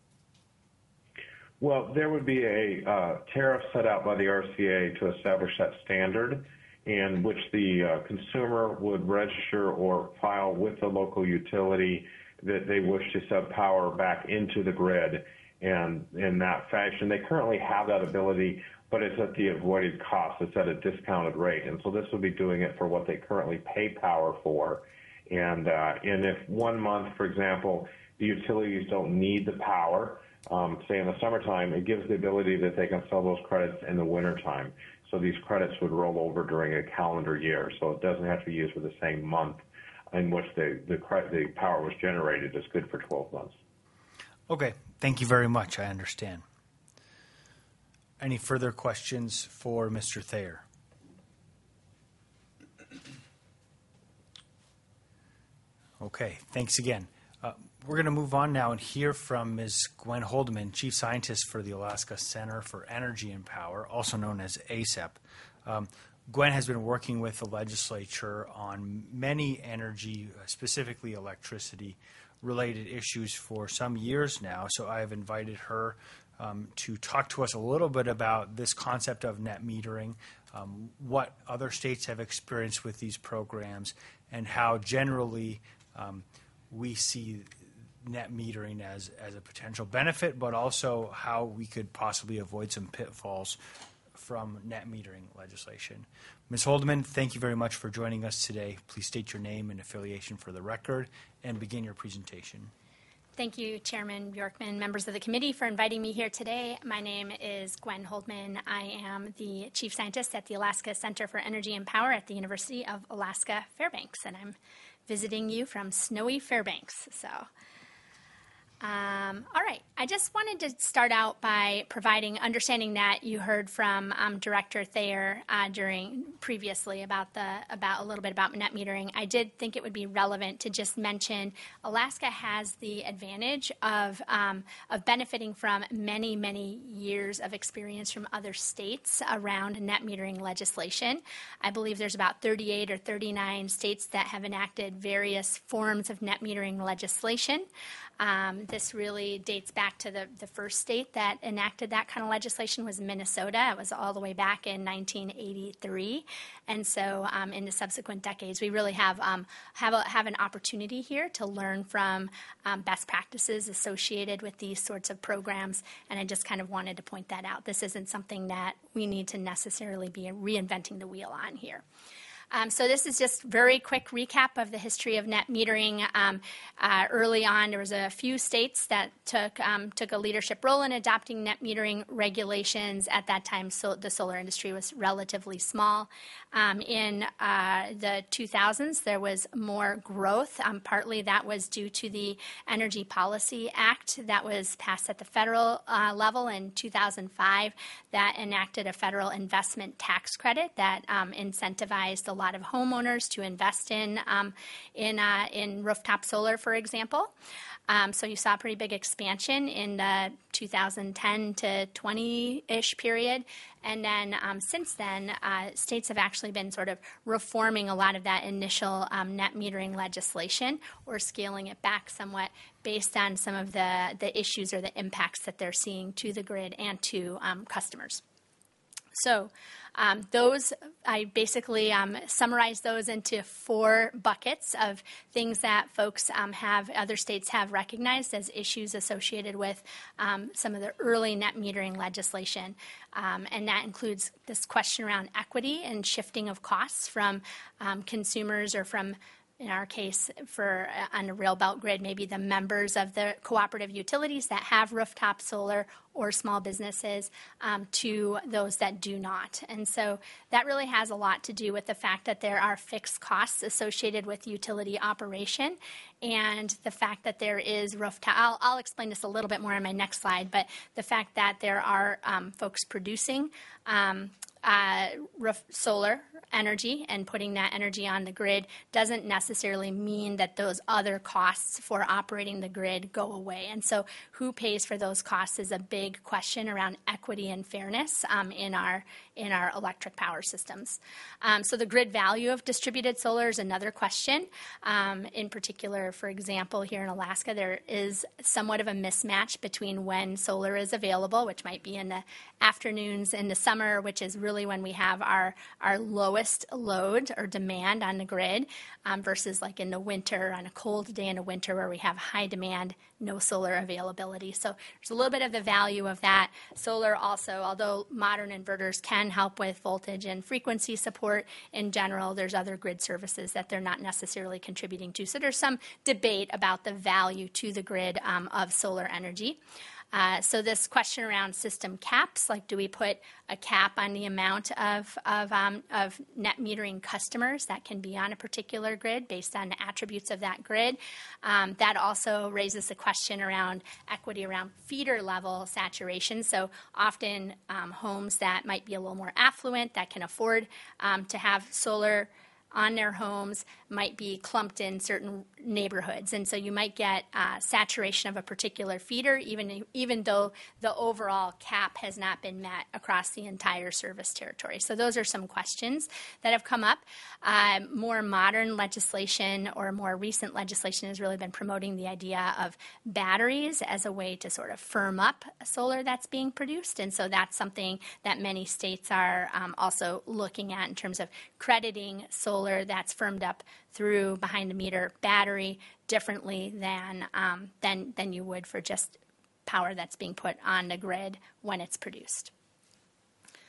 [SPEAKER 11] Well, there would be a uh, tariff set out by the R C A to establish that standard, in which the uh, consumer would register or file with the local utility that they wish to sub power back into the grid. And in that fashion, they currently have that ability, but it's at the avoided cost. It's at a discounted rate. And so this would be doing it for what they currently pay power for. And, uh, and if one month, for example, the utilities don't need the power, um, say in the summertime, it gives the ability that they can sell those credits in the wintertime. So these credits would roll over during a calendar year, so it doesn't have to be used for the same month in which the, the, the power was generated. It's good for twelve months.
[SPEAKER 1] Okay. Thank you very much. I understand. Any further questions for Mister Thayer? Okay. Thanks again. Uh, we're going to move on now and hear from Miz Gwen Holdeman, Chief Scientist for the Alaska Center for Energy and Power, also known as A C E P. Um, Gwen has been working with the legislature on many energy, specifically electricity-related issues for some years now, so I have invited her um, to talk to us a little bit about this concept of net metering, um, what other states have experienced with these programs, and how generally um, we see net metering as, as a potential benefit, but also how we could possibly avoid some pitfalls from net metering legislation. Miz Holdeman, thank you very much for joining us today. Please state your name and affiliation for the record and begin your presentation.
[SPEAKER 12] Thank you, Chairman Bjorkman, members of the committee, for inviting me here today. My name is Gwen Holdman. I am the Chief Scientist at the Alaska Center for Energy and Power at the University of Alaska Fairbanks, and I'm visiting you from snowy Fairbanks. So, um, all right. I just wanted to start out by providing understanding that you heard from um, Director Thayer uh, during previously about the about a little bit about net metering. I did think it would be relevant to just mention Alaska has the advantage of um, of benefiting from many many years of experience from other states around net metering legislation. I believe there's about thirty-eight or thirty-nine states that have enacted various forms of net metering legislation. Um, this really dates back to the, the first state that enacted that kind of legislation was Minnesota. It was all the way back in nineteen eighty-three. And so um, in the subsequent decades, we really have um, have, a, have an opportunity here to learn from um, best practices associated with these sorts of programs. And I just kind of wanted to point that out. This isn't something that we need to necessarily be reinventing the wheel on here. Um, so this is just very quick recap of the history of net metering. Um, uh, early on, there was a few states that took um, took a leadership role in adopting net metering regulations. At that time, so the solar industry was relatively small. Um, in uh, the two thousands, there was more growth. Um, partly that was due to the Energy Policy Act that was passed at the federal uh, level in two thousand five that enacted a federal investment tax credit that um, incentivized a lot of homeowners to invest in um, in uh, in rooftop solar, for example. Um, so you saw a pretty big expansion in the two thousand ten to twenty-ish period. And then um, since then, uh, states have actually been sort of reforming a lot of that initial um, net metering legislation or scaling it back somewhat based on some of the, the issues or the impacts that they're seeing to the grid and to um, customers. So um, those, I basically um, summarized those into four buckets of things that folks um, have, other states have recognized as issues associated with um, some of the early net metering legislation. Um, and that includes this question around equity and shifting of costs from um, consumers or from, in our case, for uh, on a rail belt grid, maybe the members of the cooperative utilities that have rooftop solar or small businesses um, to those that do not. And so that really has a lot to do with the fact that there are fixed costs associated with utility operation and the fact that there is rooftop. I'll, I'll explain this a little bit more on my next slide, but the fact that there are um, folks producing um, uh, roof solar energy and putting that energy on the grid doesn't necessarily mean that those other costs for operating the grid go away. And so who pays for those costs is a big question around equity and fairness um, in our in our electric power systems. Um, so the grid value of distributed solar is another question. Um, in particular, for example, here in Alaska, there is somewhat of a mismatch between when solar is available, which might be in the afternoons in the summer, which is really when we have our, our lowest load or demand on the grid, um, versus like in the winter, on a cold day in the winter where we have high demand, no solar availability. So there's a little bit of the value of that. Solar also, although modern inverters can help with voltage and frequency support in general, there's other grid services that they're not necessarily contributing to. So there's some debate about the value to the grid um, of solar energy. Uh, so this question around system caps, like do we put a cap on the amount of of, um, of net metering customers that can be on a particular grid based on the attributes of that grid? Um, that also raises the question around equity around feeder level saturation. So often um, homes that might be a little more affluent that can afford um, to have solar on their homes might be clumped in certain neighborhoods. And so you might get uh, saturation of a particular feeder, even, even though the overall cap has not been met across the entire service territory. So those are some questions that have come up. Uh, more modern legislation or more recent legislation has really been promoting the idea of batteries as a way to sort of firm up solar that's being produced. And so that's something that many states are um, also looking at in terms of crediting solar that's firmed up through behind the meter battery differently than um, than than you would for just power that's being put on the grid when it's produced.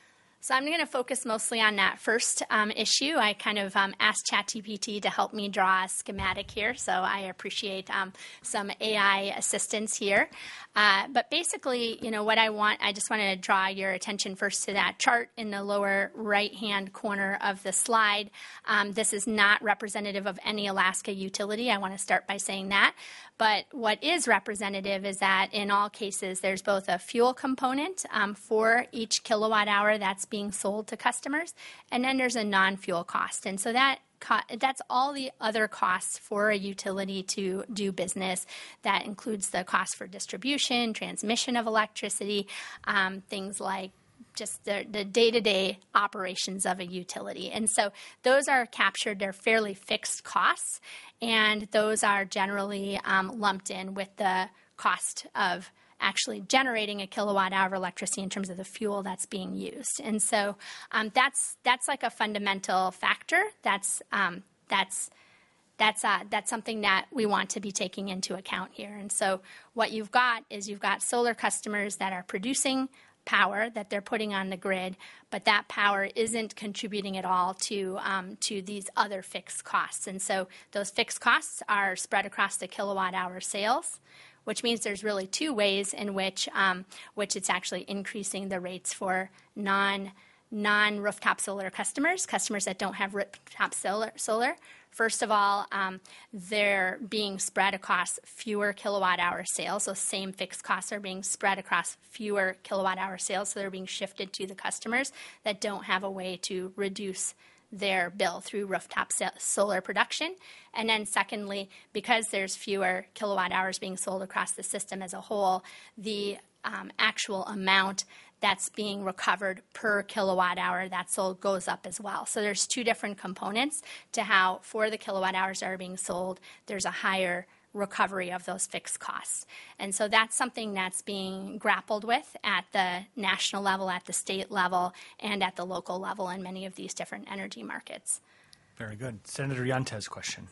[SPEAKER 12] So I'm going to focus mostly on that first um, issue. I kind of um, asked ChatGPT to help me draw a schematic here, so I appreciate um, some A I assistance here. Uh, but basically, you know, what I want, I just want to draw your attention first to that chart in the lower right-hand corner of the slide. Um, this is not representative of any Alaska utility. I want to start by saying that. But what is representative is that in all cases, there's both a fuel component um, for each kilowatt hour that's being sold to customers, and then there's a non-fuel cost. And so that co- that's all the other costs for a utility to do business. That includes the cost for distribution, transmission of electricity, um, things like just the, the day-to-day operations of a utility. And so those are captured, they're fairly fixed costs, and those are generally um, lumped in with the cost of actually generating a kilowatt hour of electricity in terms of the fuel that's being used. And so um, that's that's like a fundamental factor. That's um, that's That's uh, that's something that we want to be taking into account here. And so what you've got is you've got solar customers that are producing power that they're putting on the grid, but that power isn't contributing at all to um, to these other fixed costs. And so those fixed costs are spread across the kilowatt hour sales, which means there's really two ways in which um, which it's actually increasing the rates for non non rooftop solar customers, customers that don't have rooftop solar. solar. First of all, um, they're being spread across fewer kilowatt hour sales. So same fixed costs are being spread across fewer kilowatt hour sales. So they're being shifted to the customers that don't have a way to reduce their bill through rooftop solar production. And then secondly, because there's fewer kilowatt hours being sold across the system as a whole, the um, actual amount that's being recovered per kilowatt hour that's sold goes up as well. So there's two different components to how, for the kilowatt hours that are being sold, there's a higher recovery of those fixed costs. And so that's something that's being grappled with at the national level, at the state level, and at the local level in many of these different energy markets.
[SPEAKER 1] Very good. Senator Yantes, question.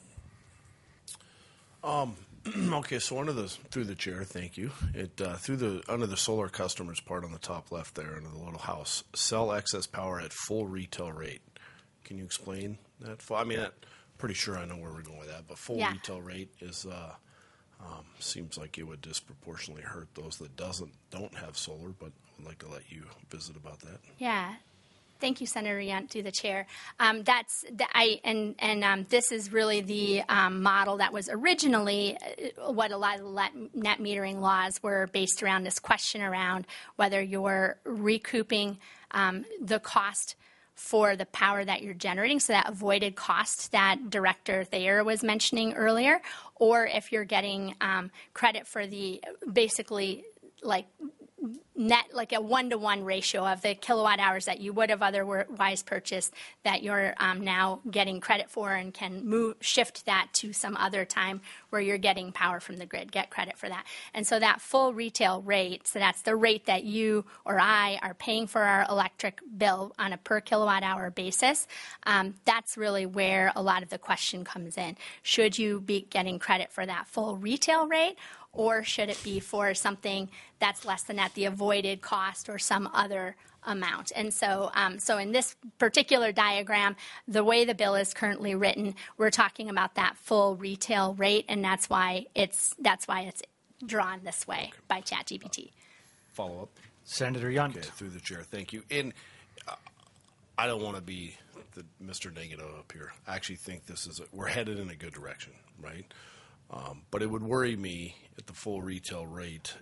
[SPEAKER 7] Um, okay, so under the through the chair, thank you. It uh, through the under the solar customers part on the top left there under the little house, sell excess power at full retail rate. Can you explain that? I mean, I'm pretty sure I know where we're going with that, but full
[SPEAKER 12] yeah.
[SPEAKER 7] retail rate is uh, um, seems like it would disproportionately hurt those that doesn't don't have solar. But I'd like to let you visit about that.
[SPEAKER 12] Yeah. Thank you, Senator Yunt, through the chair. Um, that's the, I and and um, this is really the um, model that was originally uh, what a lot of the net metering laws were based around. This question around whether you're recouping um, the cost for the power that you're generating, so that avoided cost that Director Thayer was mentioning earlier, or if you're getting um, credit for the basically like. net, like a one-to-one ratio of the kilowatt hours that you would have otherwise purchased that you're um, now getting credit for, and can move, shift that to some other time where you're getting power from the grid, get credit for that. And so that full retail rate, so that's the rate that you or I are paying for our electric bill on a per kilowatt hour basis, um, that's really where a lot of the question comes in. Should you be getting credit for that full retail rate, or should it be for something that's less than that, the avoided cost or some other amount? And so um, so in this particular diagram, the way the bill is currently written, we're talking about that full retail rate, and that's why it's that's why it's drawn this way
[SPEAKER 7] okay.
[SPEAKER 12] by ChatGPT.
[SPEAKER 7] Follow up.
[SPEAKER 1] Senator Yunt.
[SPEAKER 7] Okay, through the chair, thank you. And uh, I don't want to be the Mister Negative up here. I actually think this is a, we're headed in a good direction, right? Um, but it would worry me at the full retail rate.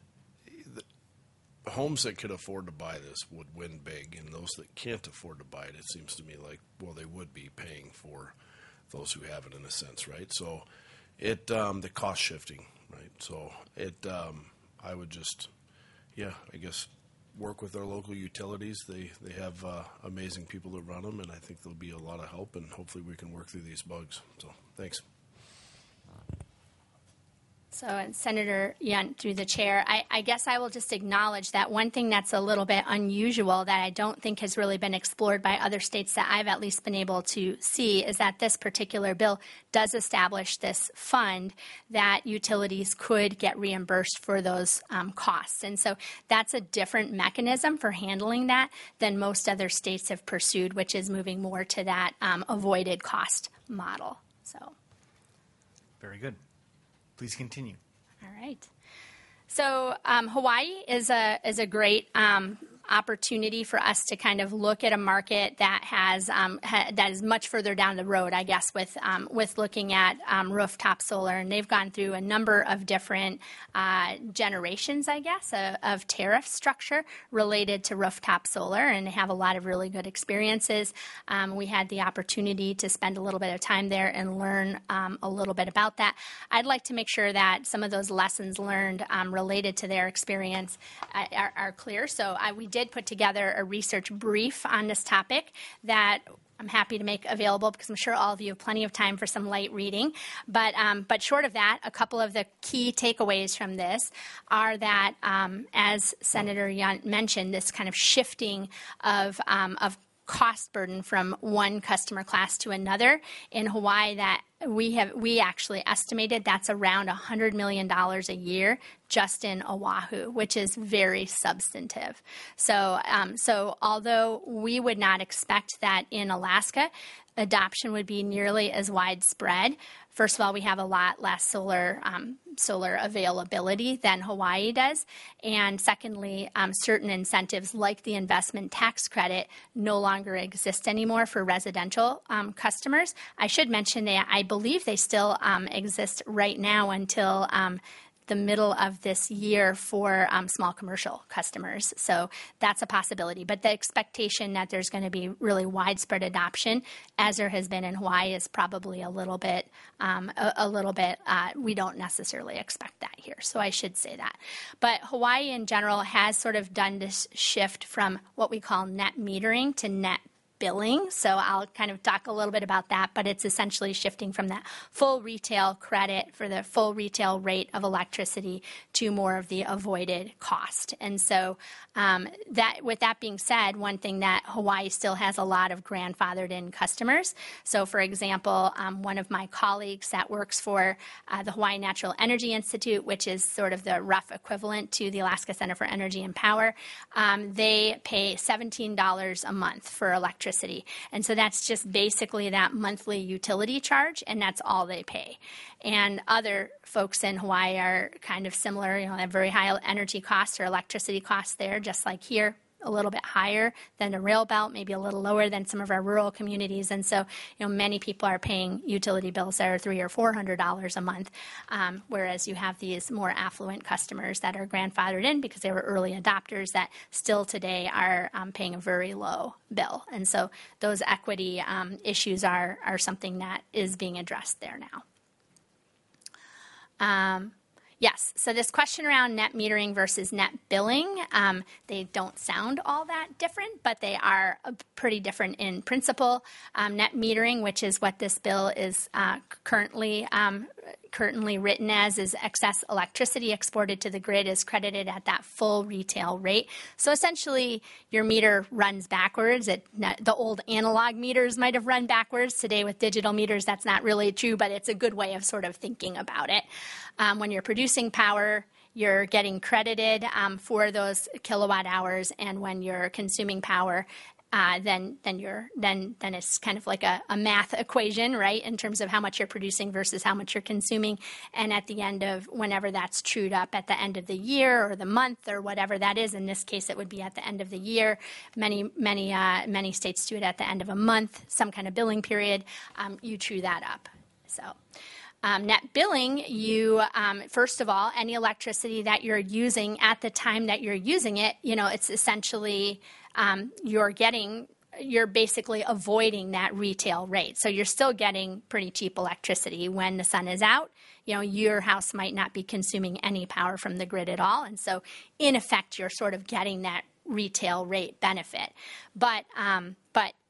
[SPEAKER 7] The homes that could afford to buy this would win big, and those that can't afford to buy it, it seems to me like, well, they would be paying for those who have it in a sense, right? So it um, the cost shifting, right? So it um, I would just, yeah, I guess work with our local utilities. They they have uh, amazing people that run them, and I think there'll be a lot of help, and hopefully we can work through these bugs. So thanks.
[SPEAKER 12] So, and Senator Yunt, through the chair, I, I guess I will just acknowledge that one thing that's a little bit unusual that I don't think has really been explored by other states that I've at least been able to see is that this particular bill does establish this fund that utilities could get reimbursed for those um, costs. And so that's a different mechanism for handling that than most other states have pursued, which is moving more to that um, avoided cost model. So,
[SPEAKER 1] very good. Please continue.
[SPEAKER 12] All right. So um, Hawaii is a is a great um, opportunity for us to kind of look at a market that has um, ha- that is much further down the road, I guess, with um, with looking at um, rooftop solar, and they've gone through a number of different uh, generations, I guess, of, of tariff structure related to rooftop solar, and they have a lot of really good experiences. Um, we had the opportunity to spend a little bit of time there and learn um, a little bit about that. I'd like to make sure that some of those lessons learned um, related to their experience uh, are, are clear. So I, we did put together a research brief on this topic that I'm happy to make available because I'm sure all of you have plenty of time for some light reading. But um, but short of that, a couple of the key takeaways from this are that, um, as Senator Yunt mentioned, this kind of shifting of um, of cost burden from one customer class to another in Hawaii that we have we actually estimated that's around one hundred million dollars a year just in Oahu, which is very substantive. So um, so although we would not expect that in Alaska adoption would be nearly as widespread, first of all, we have a lot less solar um, solar availability than Hawaii does. And secondly, um, certain incentives like the investment tax credit no longer exist anymore for residential um, customers. I should mention that I believe they still um, exist right now until um, the middle of this year for um, small commercial customers. So that's a possibility. But the expectation that there's going to be really widespread adoption, as there has been in Hawaii, is probably a little bit, um, a, a little bit, uh, we don't necessarily expect that here. So I should say that. But Hawaii in general has sort of done this shift from what we call net metering to net billing. So I'll kind of talk a little bit about that, but it's essentially shifting from that full retail credit for the full retail rate of electricity to more of the avoided cost. And so um, that, with that being said, one thing that Hawaii still has a lot of grandfathered in customers. So for example, um, one of my colleagues that works for uh, the Hawaii Natural Energy Institute, which is sort of the rough equivalent to the Alaska Center for Energy and Power, um, they pay seventeen dollars a month for electricity. And so that's just basically that monthly utility charge, and that's all they pay. And other folks in Hawaii are kind of similar, you know, have very high energy costs or electricity costs there, just like here, a little bit higher than the rail belt, maybe a little lower than some of our rural communities. And so, you know, many people are paying utility bills that are three or four hundred dollars a month, um, whereas you have these more affluent customers that are grandfathered in because they were early adopters that still today are um, paying a very low bill. And so those equity um, issues are are something that is being addressed there now. Um, Yes, so this question around net metering versus net billing, um, they don't sound all that different, but they are pretty different in principle. Um, net metering, which is what this bill is uh, currently um, currently written as, is excess electricity exported to the grid is credited at that full retail rate. So essentially, your meter runs backwards. It, the old analog meters might have run backwards. Today with digital meters, that's not really true, but it's a good way of sort of thinking about it. Um, when you're producing power, you're getting credited um, for those kilowatt hours, and when you're consuming power, uh, then then you're then then it's kind of like a, a math equation, right, in terms of how much you're producing versus how much you're consuming. And at the end of whenever that's trued up at the end of the year or the month or whatever that is, in this case it would be at the end of the year. Many many uh, many states do it at the end of a month, some kind of billing period. Um, you true that up. So. Um, net billing, you, um, first of all, any electricity that you're using at the time that you're using it, you know, it's essentially um, you're getting, you're basically avoiding that retail rate. So you're still getting pretty cheap electricity when the sun is out. You know, your house might not be consuming any power from the grid at all. And so in effect, you're sort of getting that retail rate benefit. But, um, but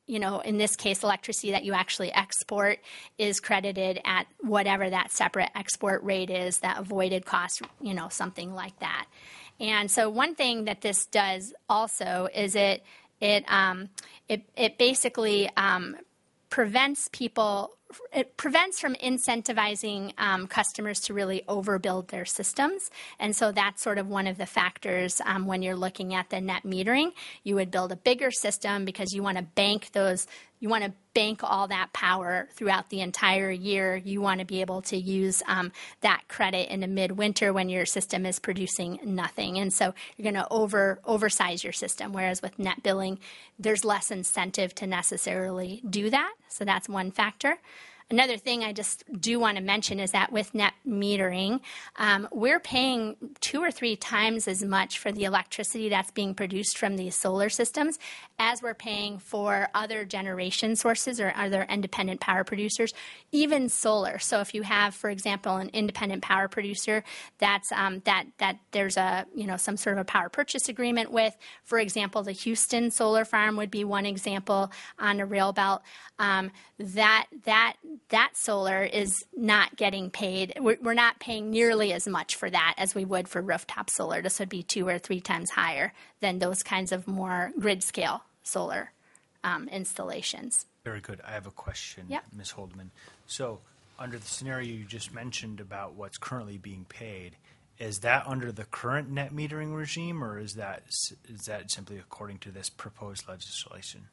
[SPEAKER 12] you know, in this case, electricity that you actually export is credited at whatever that separate export rate is, that avoided cost, you know, something like that. And so one thing that this does also is it it um, it, it basically um, prevents people. It prevents from incentivizing um, customers to really overbuild their systems. And so that's sort of one of the factors um, when you're looking at the net metering. You would build a bigger system because you want to bank those, you want to bank all that power throughout the entire year. You want to be able to use um, that credit in the midwinter when your system is producing nothing. And so you're going to over oversize your system, whereas with net billing, there's less incentive to necessarily do that. So that's one factor. Another thing I just do want to mention is that with net metering, um, we're paying two or three times as much for the electricity that's being produced from these solar systems as we're paying for other generation sources or other independent power producers, even solar. So if you have, for example, an independent power producer that's um, that that there's a you know some sort of a power purchase agreement with, for example, the Houston solar farm would be one example on a rail belt. Um, that that that solar is not getting paid. We're not paying nearly as much for that as we would for rooftop solar. This would be two or three times higher than those kinds of more grid scale solar um, installations.
[SPEAKER 1] Very good. I have a question,
[SPEAKER 12] Yep.
[SPEAKER 1] Miz Holdeman. So under the scenario you just mentioned about what's currently being paid, is that under the current net metering regime, or is that is that simply according to this proposed legislation?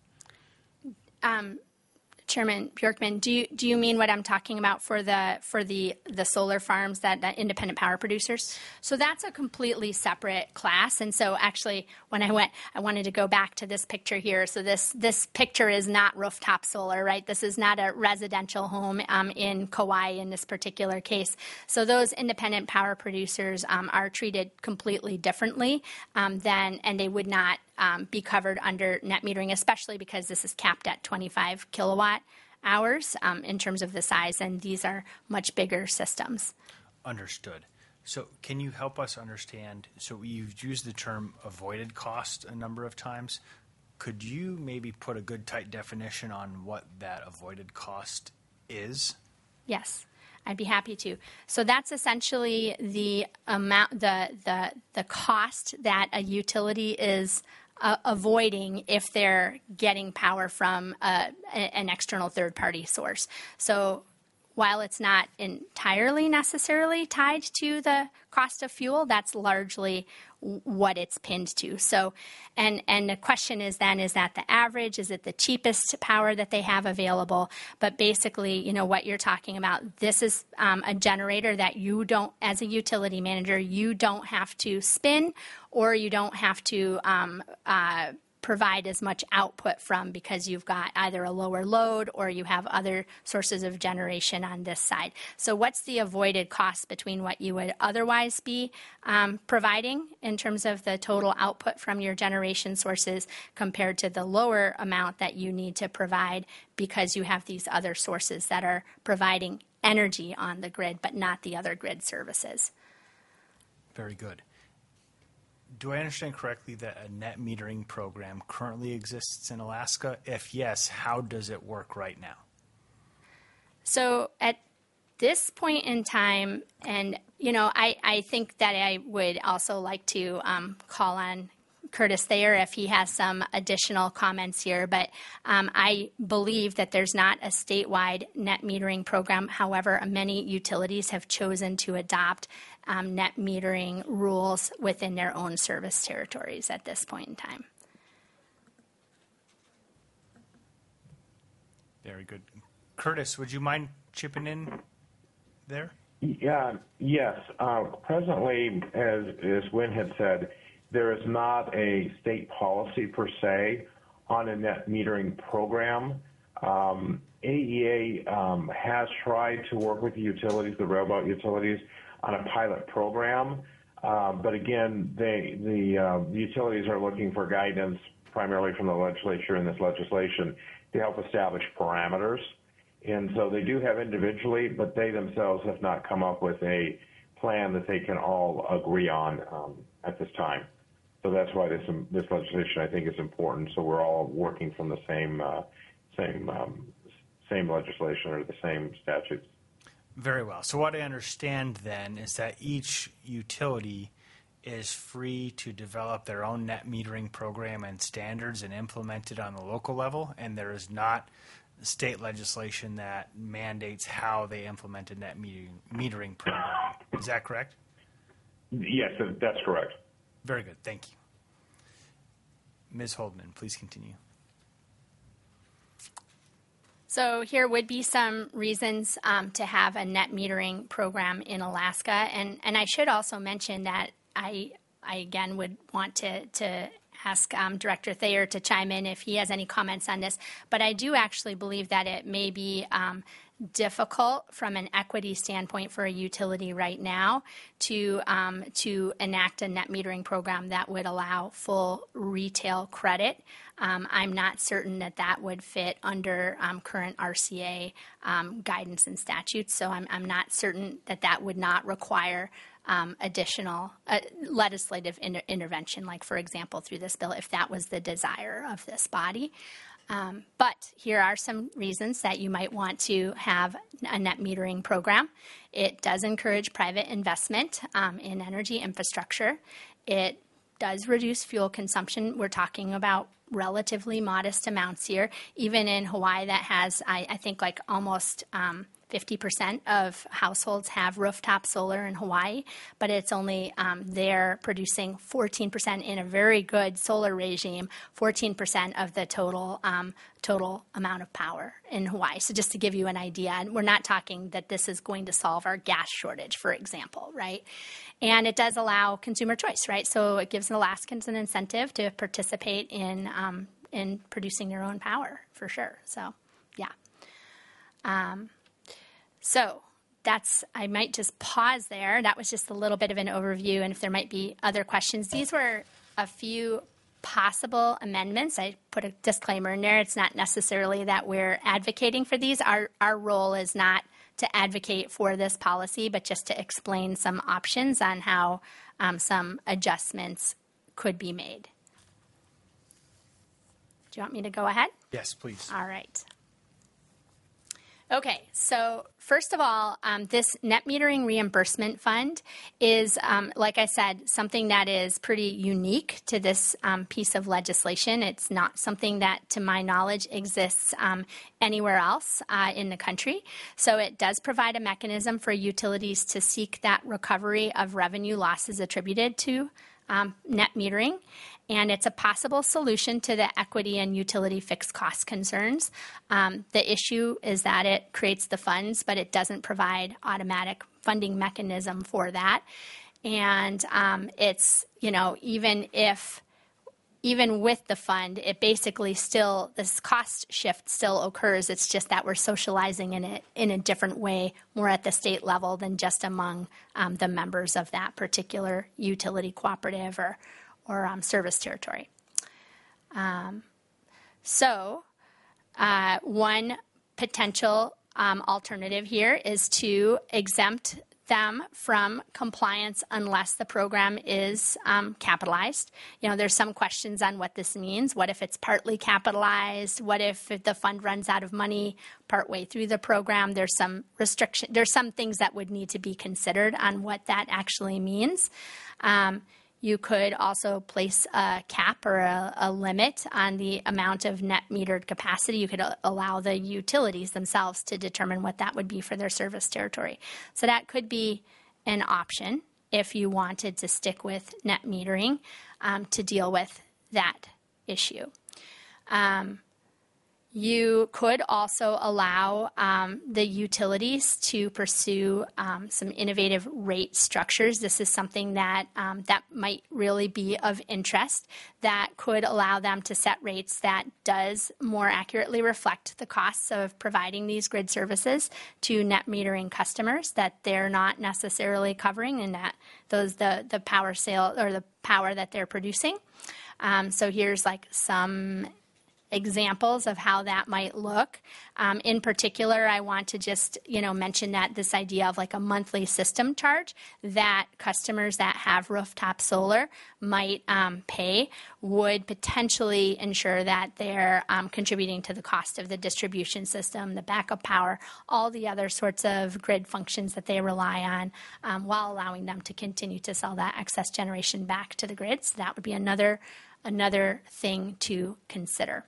[SPEAKER 12] Um, Chairman Bjorkman, do you do you mean what I'm talking about for the for the the solar farms, that, that independent power producers? So that's a completely separate class. And so actually, when I went, I wanted to go back to this picture here. So this this picture is not rooftop solar, right? This is not a residential home um, in Kauai in this particular case. So those independent power producers um, are treated completely differently um, than, and they would not Um, be covered under net metering, especially because this is capped at twenty-five kilowatt hours um, in terms of the size, and these are much bigger systems.
[SPEAKER 1] Understood. So can you help us understand, so you've used the term avoided cost a number of times. Could you maybe put a good tight definition on what that avoided cost is?
[SPEAKER 12] Yes. I'd be happy to. So that's essentially the amount, the the the cost that a utility is uh, avoiding if they're getting power from a, an external third-party source. So while it's not entirely necessarily tied to the cost of fuel, that's largely what it's pinned to. So, and and the question is then, is that the average? Is it the cheapest power that they have available? But basically, you know, what you're talking about, this is um, a generator that you don't, as a utility manager, you don't have to spin, or you don't have to um, uh, provide as much output from, because you've got either a lower load or you have other sources of generation on this side. So what's the avoided cost between what you would otherwise be um, providing in terms of the total output from your generation sources compared to the lower amount that you need to provide because you have these other sources that are providing energy on the grid but not the other grid services?
[SPEAKER 1] Very good. Do I understand correctly that a net metering program currently exists in Alaska? If yes, how does it work right now?
[SPEAKER 12] So at this point in time, and, you know, I, I think that I would also like to um, call on Curtis Thayer if he has some additional comments here, but um, I believe that there's not a statewide net metering program. However, many utilities have chosen to adopt um, net metering rules within their own service territories at this point in time.
[SPEAKER 1] Very good. Curtis, would you mind chipping in there?
[SPEAKER 11] Yeah, yes. Uh, presently, as, as Wynn had said, there is not a state policy per se on a net metering program. Um, A E A um, has tried to work with the utilities, the railroad utilities, on a pilot program. Uh, but again, they, the uh, utilities are looking for guidance primarily from the legislature in this legislation to help establish parameters. And so they do have individually, but they themselves have not come up with a plan that they can all agree on um, at this time. So that's why this this legislation, I think, is important. So we're all working from the same uh, same um, same legislation or the same statutes.
[SPEAKER 1] Very well. So what I understand then is that each utility is free to develop their own net metering program and standards and implement it on the local level, and there is not state legislation that mandates how they implement a net metering, metering program. Is that correct?
[SPEAKER 11] Yes, that's correct.
[SPEAKER 1] Very good. Thank you. Miz Holdman, please continue.
[SPEAKER 12] So here would be some reasons um, to have a net metering program in Alaska. And, and I should also mention that I, I again, would want to, to ask um, Director Thayer to chime in if he has any comments on this. But I do actually believe that it may be um, difficult from an equity standpoint for a utility right now to um, to enact a net metering program that would allow full retail credit. Um, I'm not certain that that would fit under um, current R C A um, guidance and statutes, so I'm, I'm not certain that that would not require um, additional uh, legislative inter- intervention, like, for example, through this bill, if that was the desire of this body. Um, but here are some reasons that you might want to have a net metering program. It does encourage private investment um, in energy infrastructure. It does reduce fuel consumption. We're talking about relatively modest amounts here. Even in Hawaii, that has, I, I think, like almost um, fifty percent of households have rooftop solar in Hawaii, but it's only um, they're producing fourteen percent in a very good solar regime, fourteen percent of the total um, total amount of power in Hawaii. So just to give you an idea, and we're not talking that this is going to solve our gas shortage, for example, right? And it does allow consumer choice, right? So it gives Alaskans an incentive to participate in um, in producing their own power, for sure. So, yeah. Um, So that's, I might just pause there. That was just a little bit of an overview, and if there might be other questions. These were a few possible amendments. I put a disclaimer in there. It's not necessarily that we're advocating for these. Our, our role is not to advocate for this policy, but just to explain some options on how um, some adjustments could be made. Do you want me to go ahead?
[SPEAKER 1] Yes, please.
[SPEAKER 12] All right. Okay, so first of all, um, this net metering reimbursement fund is, um, like I said, something that is pretty unique to this um, piece of legislation. It's not something that, to my knowledge, exists um, anywhere else uh, in the country. So it does provide a mechanism for utilities to seek that recovery of revenue losses attributed to um, net metering. And it's a possible solution to the equity and utility fixed cost concerns. Um, the issue is that it creates the funds, but it doesn't provide automatic funding mechanism for that. And um, it's, you know, even if, even with the fund, it basically still, this cost shift still occurs. It's just that we're socializing in it in a different way, more at the state level than just among um, the members of that particular utility cooperative or or um, service territory. Um, so uh, one potential um, alternative here is to exempt them from compliance unless the program is um, capitalized. You know, there's some questions on what this means. What if it's partly capitalized? What if the fund runs out of money partway through the program? There's some restriction. There's some things that would need to be considered on what that actually means. Um, You could also place a cap or a, a limit on the amount of net metered capacity. You could a- allow the utilities themselves to determine what that would be for their service territory. So that could be an option if you wanted to stick with net metering um, to deal with that issue. Um, You could also allow um, the utilities to pursue um, some innovative rate structures. This is something that um, that might really be of interest, that could allow them to set rates that does more accurately reflect the costs of providing these grid services to net metering customers that they're not necessarily covering, and that those the the power sale or the power that they're producing. Um, so here's like some examples of how that might look. Um, in particular, I want to just, you know, mention that this idea of like a monthly system charge that customers that have rooftop solar might um, pay would potentially ensure that they're um, contributing to the cost of the distribution system, the backup power, all the other sorts of grid functions that they rely on, um, while allowing them to continue to sell that excess generation back to the grid. So that would be another another thing to consider.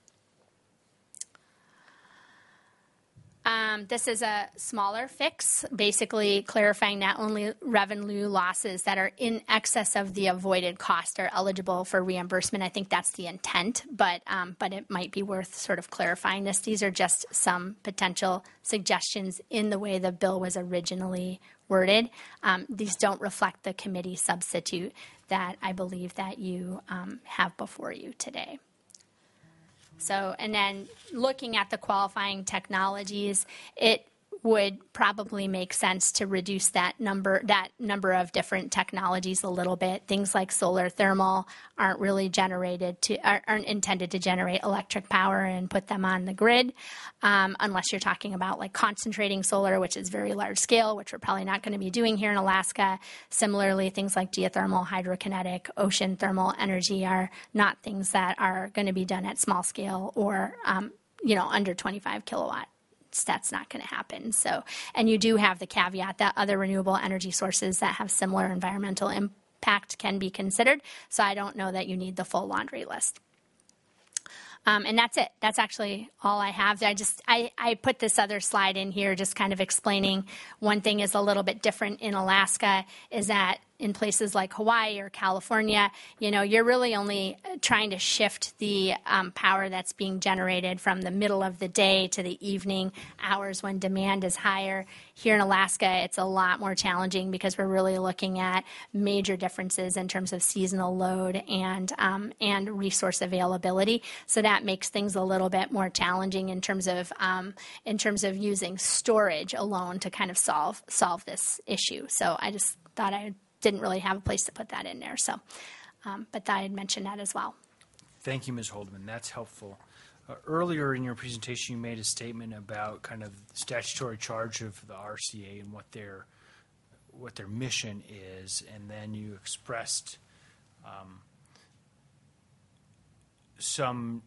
[SPEAKER 12] Um, this is a smaller fix, basically clarifying that only revenue losses that are in excess of the avoided cost are eligible for reimbursement. I think that's the intent, but um, but it might be worth sort of clarifying this. These are just some potential suggestions in the way the bill was originally worded. Um, these don't reflect the committee substitute that I believe that you um, have before you today. So, and then looking at the qualifying technologies, it would probably make sense to reduce that number that number of different technologies a little bit. Things like solar thermal aren't really generated to aren't intended to generate electric power and put them on the grid, um, unless you're talking about like concentrating solar, which is very large scale, which we're probably not going to be doing here in Alaska. Similarly, things like geothermal, hydrokinetic, ocean thermal energy are not things that are going to be done at small scale or um, you know under twenty-five kilowatt. That's not going to happen. So, and you do have the caveat that other renewable energy sources that have similar environmental impact can be considered. So I don't know that you need the full laundry list. Um, and that's it. That's actually all I have. I just I, I put this other slide in here just kind of explaining one thing is a little bit different in Alaska is that in places like Hawaii or California, you know, you're really only trying to shift the um, power that's being generated from the middle of the day to the evening hours when demand is higher. Here in Alaska, it's a lot more challenging because we're really looking at major differences in terms of seasonal load and um, and resource availability. So that makes things a little bit more challenging in terms of um, in terms of using storage alone to kind of solve solve this issue. So I just thought I didn't really have a place to put that in there. So, um, but I had mentioned that as well.
[SPEAKER 1] Thank you, Miz Holdeman. That's helpful. Uh, earlier in your presentation, you made a statement about kind of statutory charge of the R C A and what their what their mission is, and then you expressed um, some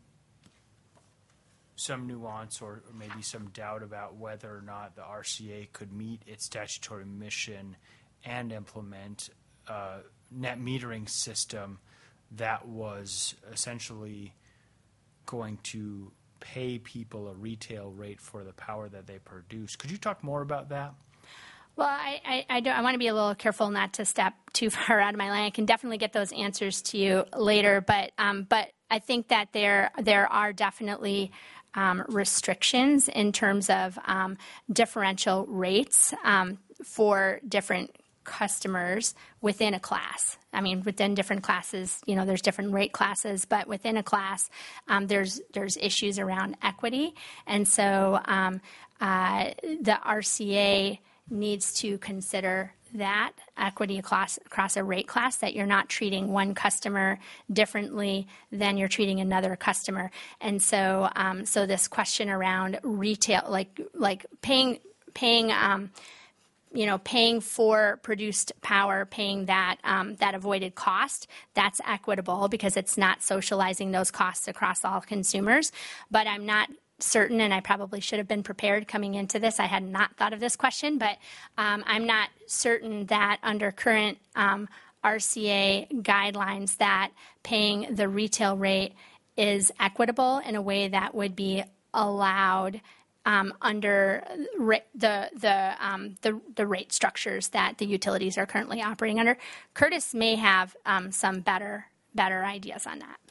[SPEAKER 1] some nuance or maybe some doubt about whether or not the R C A could meet its statutory mission and implement a net metering system that was essentially going to pay people a retail rate for the power that they produce. Could you talk more about that?
[SPEAKER 12] Well, I, I, I, don't, I want to be a little careful not to step too far out of my lane. I can definitely get those answers to you later, but um, but I think that there there are definitely um, restrictions in terms of um, differential rates um, for different customers within a class. I mean, within different classes, you know, there's different rate classes, but within a class, um, there's there's issues around equity, and so um, uh, the R C A needs to consider that equity across, across a rate class, that you're not treating one customer differently than you're treating another customer, and so um, so this question around retail, like like paying paying. Um, you know, paying for produced power, paying that um, that avoided cost, that's equitable because it's not socializing those costs across all consumers. But I'm not certain, and I probably should have been prepared coming into this. I had not thought of this question, but um, I'm not certain that under current um, R C A guidelines that paying the retail rate is equitable in a way that would be allowed Um, under the the, um, the the rate structures that the utilities are currently operating under. Curtis may have um, some better better ideas on that.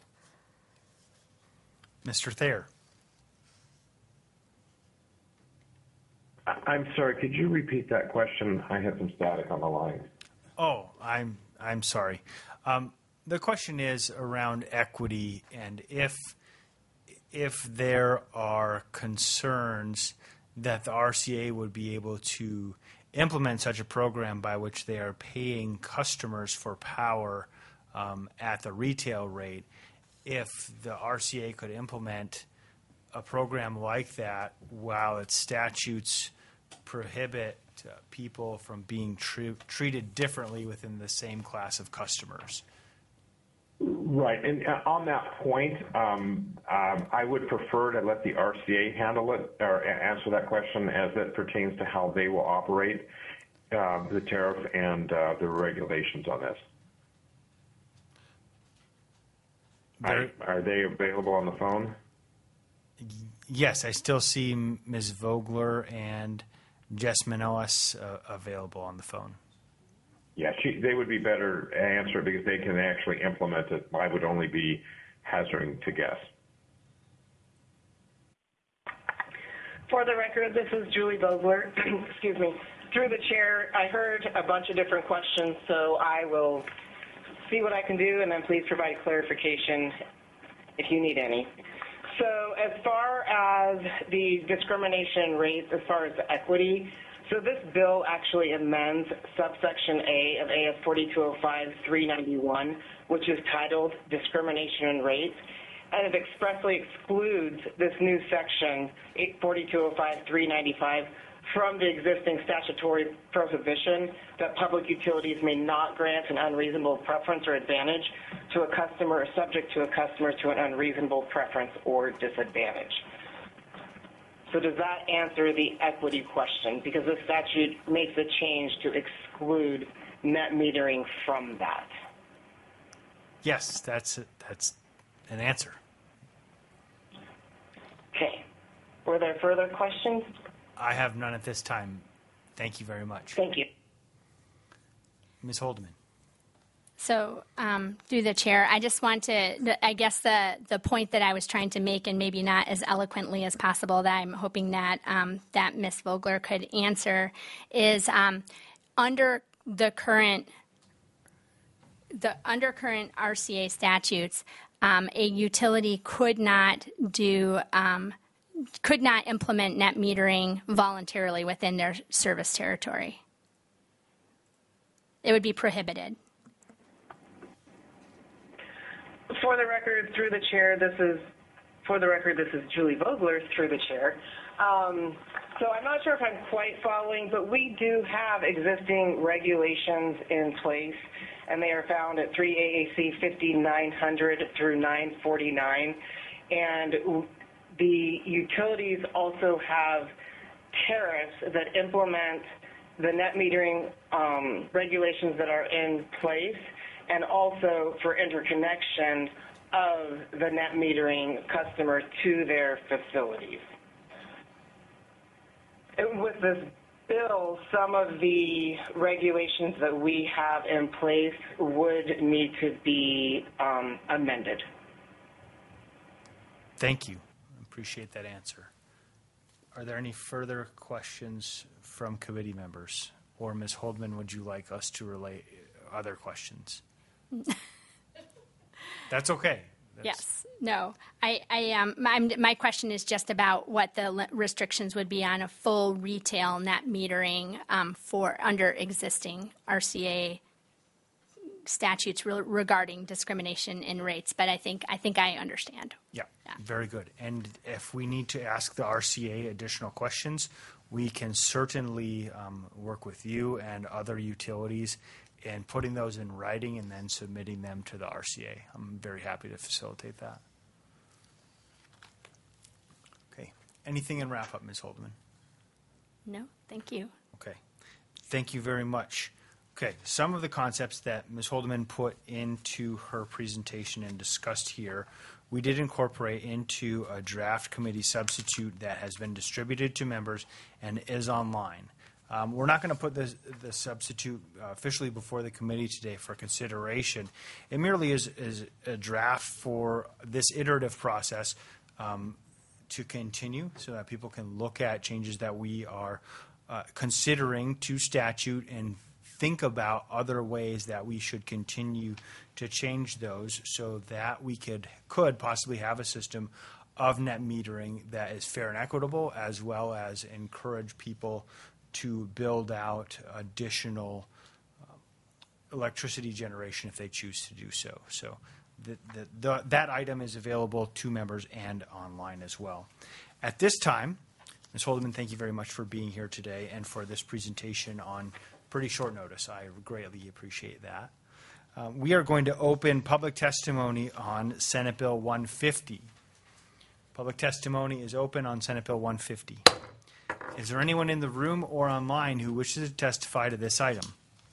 [SPEAKER 1] Mister Thayer.
[SPEAKER 11] I'm sorry, could you repeat that question? I had some static on the line.
[SPEAKER 1] Oh, I'm I'm sorry. Um, the question is around equity, and if if there are concerns that the R C A would be able to implement such a program by which they are paying customers for power um, at the retail rate, if the R C A could implement a program like that while its statutes prohibit uh, people from being tre- treated differently within the same class of customers.
[SPEAKER 11] Right, and uh, on that point, um, um, I would prefer to let the R C A handle it or a- answer that question as it pertains to how they will operate uh, the tariff and uh, the regulations on this. I, are they available on the phone?
[SPEAKER 1] Yes, I still see Miz Vogler and Jess Manoas uh, available on the phone.
[SPEAKER 11] Yeah, she, they would be better to answer it because they can actually implement it. I would only be hazarding to guess.
[SPEAKER 3] For the record, this is Julie Vogler. Excuse me. Through the chair, I heard a bunch of different questions, so I will see what I can do, and then please provide clarification if you need any. So as far as the discrimination rates, as far as the equity, so this bill actually amends subsection A of A S forty-two oh five dash three ninety-one, which is titled Discrimination in Rates, and it expressly excludes this new section forty-two oh five dash three ninety-five from the existing statutory prohibition that public utilities may not grant an unreasonable preference or advantage to a customer or subject to a customer to an unreasonable preference or disadvantage. So does that answer the equity question? Because the statute makes a change to exclude net metering from that.
[SPEAKER 1] Yes, that's it. That's an answer.
[SPEAKER 3] Okay. Were there further questions?
[SPEAKER 1] I have none at this time. Thank you very much.
[SPEAKER 3] Thank you.
[SPEAKER 1] Miz Holdeman.
[SPEAKER 12] So, um, through the chair, I just want to, I guess the, the point that I was trying to make, and maybe not as eloquently as possible, that I'm hoping that um, that Miz Vogler could answer, is um, under the current the under current R C A statutes, um, a utility could not do um, could not implement net metering voluntarily within their service territory. It would be prohibited.
[SPEAKER 3] For the record, through the chair, this is, for the record, this is Julie Vogler, through the chair. Um, so I'm not sure if I'm quite following, but we do have existing regulations in place, and they are found at three A A C fifty-nine hundred through nine forty-nine. And the utilities also have tariffs that implement the net metering um, regulations that are in place, and also for interconnection of the net metering customer to their facilities. And with this bill, some of the regulations that we have in place would need to be um, amended.
[SPEAKER 1] Thank you. I appreciate that answer. Are there any further questions from committee members? Or Miz Holdeman, would you like us to relay other questions? That's okay. That's
[SPEAKER 12] Yes. No. I, I um, my, my question is just about what the li- restrictions would be on a full retail net metering um, for under existing R C A statutes re- regarding discrimination in rates. But I think I think I understand.
[SPEAKER 1] Yeah, very good. And if we need to ask the R C A additional questions, we can certainly um, work with you and other utilities in putting those in writing and then submitting them to the R C A. I'm very happy to facilitate that. Okay. Anything in wrap up, Miz Holdeman?
[SPEAKER 12] No, thank you.
[SPEAKER 1] Okay. Thank you very much. Okay, some of the concepts that Miz Holdeman put into her presentation and discussed here, we did incorporate into a draft committee substitute that has been distributed to members and is online. Um, we're not going to put this, the substitute uh, officially before the committee today for consideration. It merely is, is a draft for this iterative process um, to continue so that people can look at changes that we are uh, considering to statute and think about other ways that we should continue to change those so that we could could possibly have a system of net metering that is fair and equitable, as well as encourage people to build out additional uh, electricity generation if they choose to do so. So the, the, the, that item is available to members and online as well. At this time, Miz Holdeman, thank you very much for being here today and for this presentation on pretty short notice. I greatly appreciate that. Uh, we are going to open public testimony on Senate Bill one fifty. Public testimony is open on Senate Bill one fifty. Is there anyone in the room or online who wishes to testify to this item?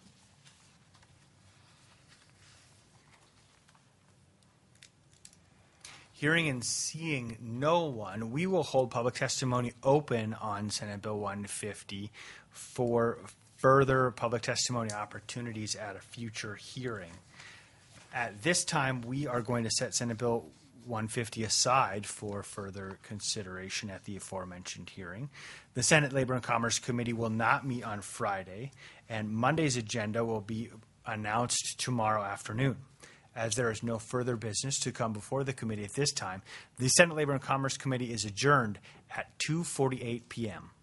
[SPEAKER 1] Hearing and seeing no one, we will hold public testimony open on Senate Bill one fifty for further public testimony opportunities at a future hearing. At this time, we are going to set Senate Bill one fifty aside for further consideration at the aforementioned hearing. The Senate Labor and Commerce Committee will not meet on Friday, and Monday's agenda will be announced tomorrow afternoon. As there is no further business to come before the committee at this time, the Senate Labor and Commerce Committee is adjourned at two forty-eight p m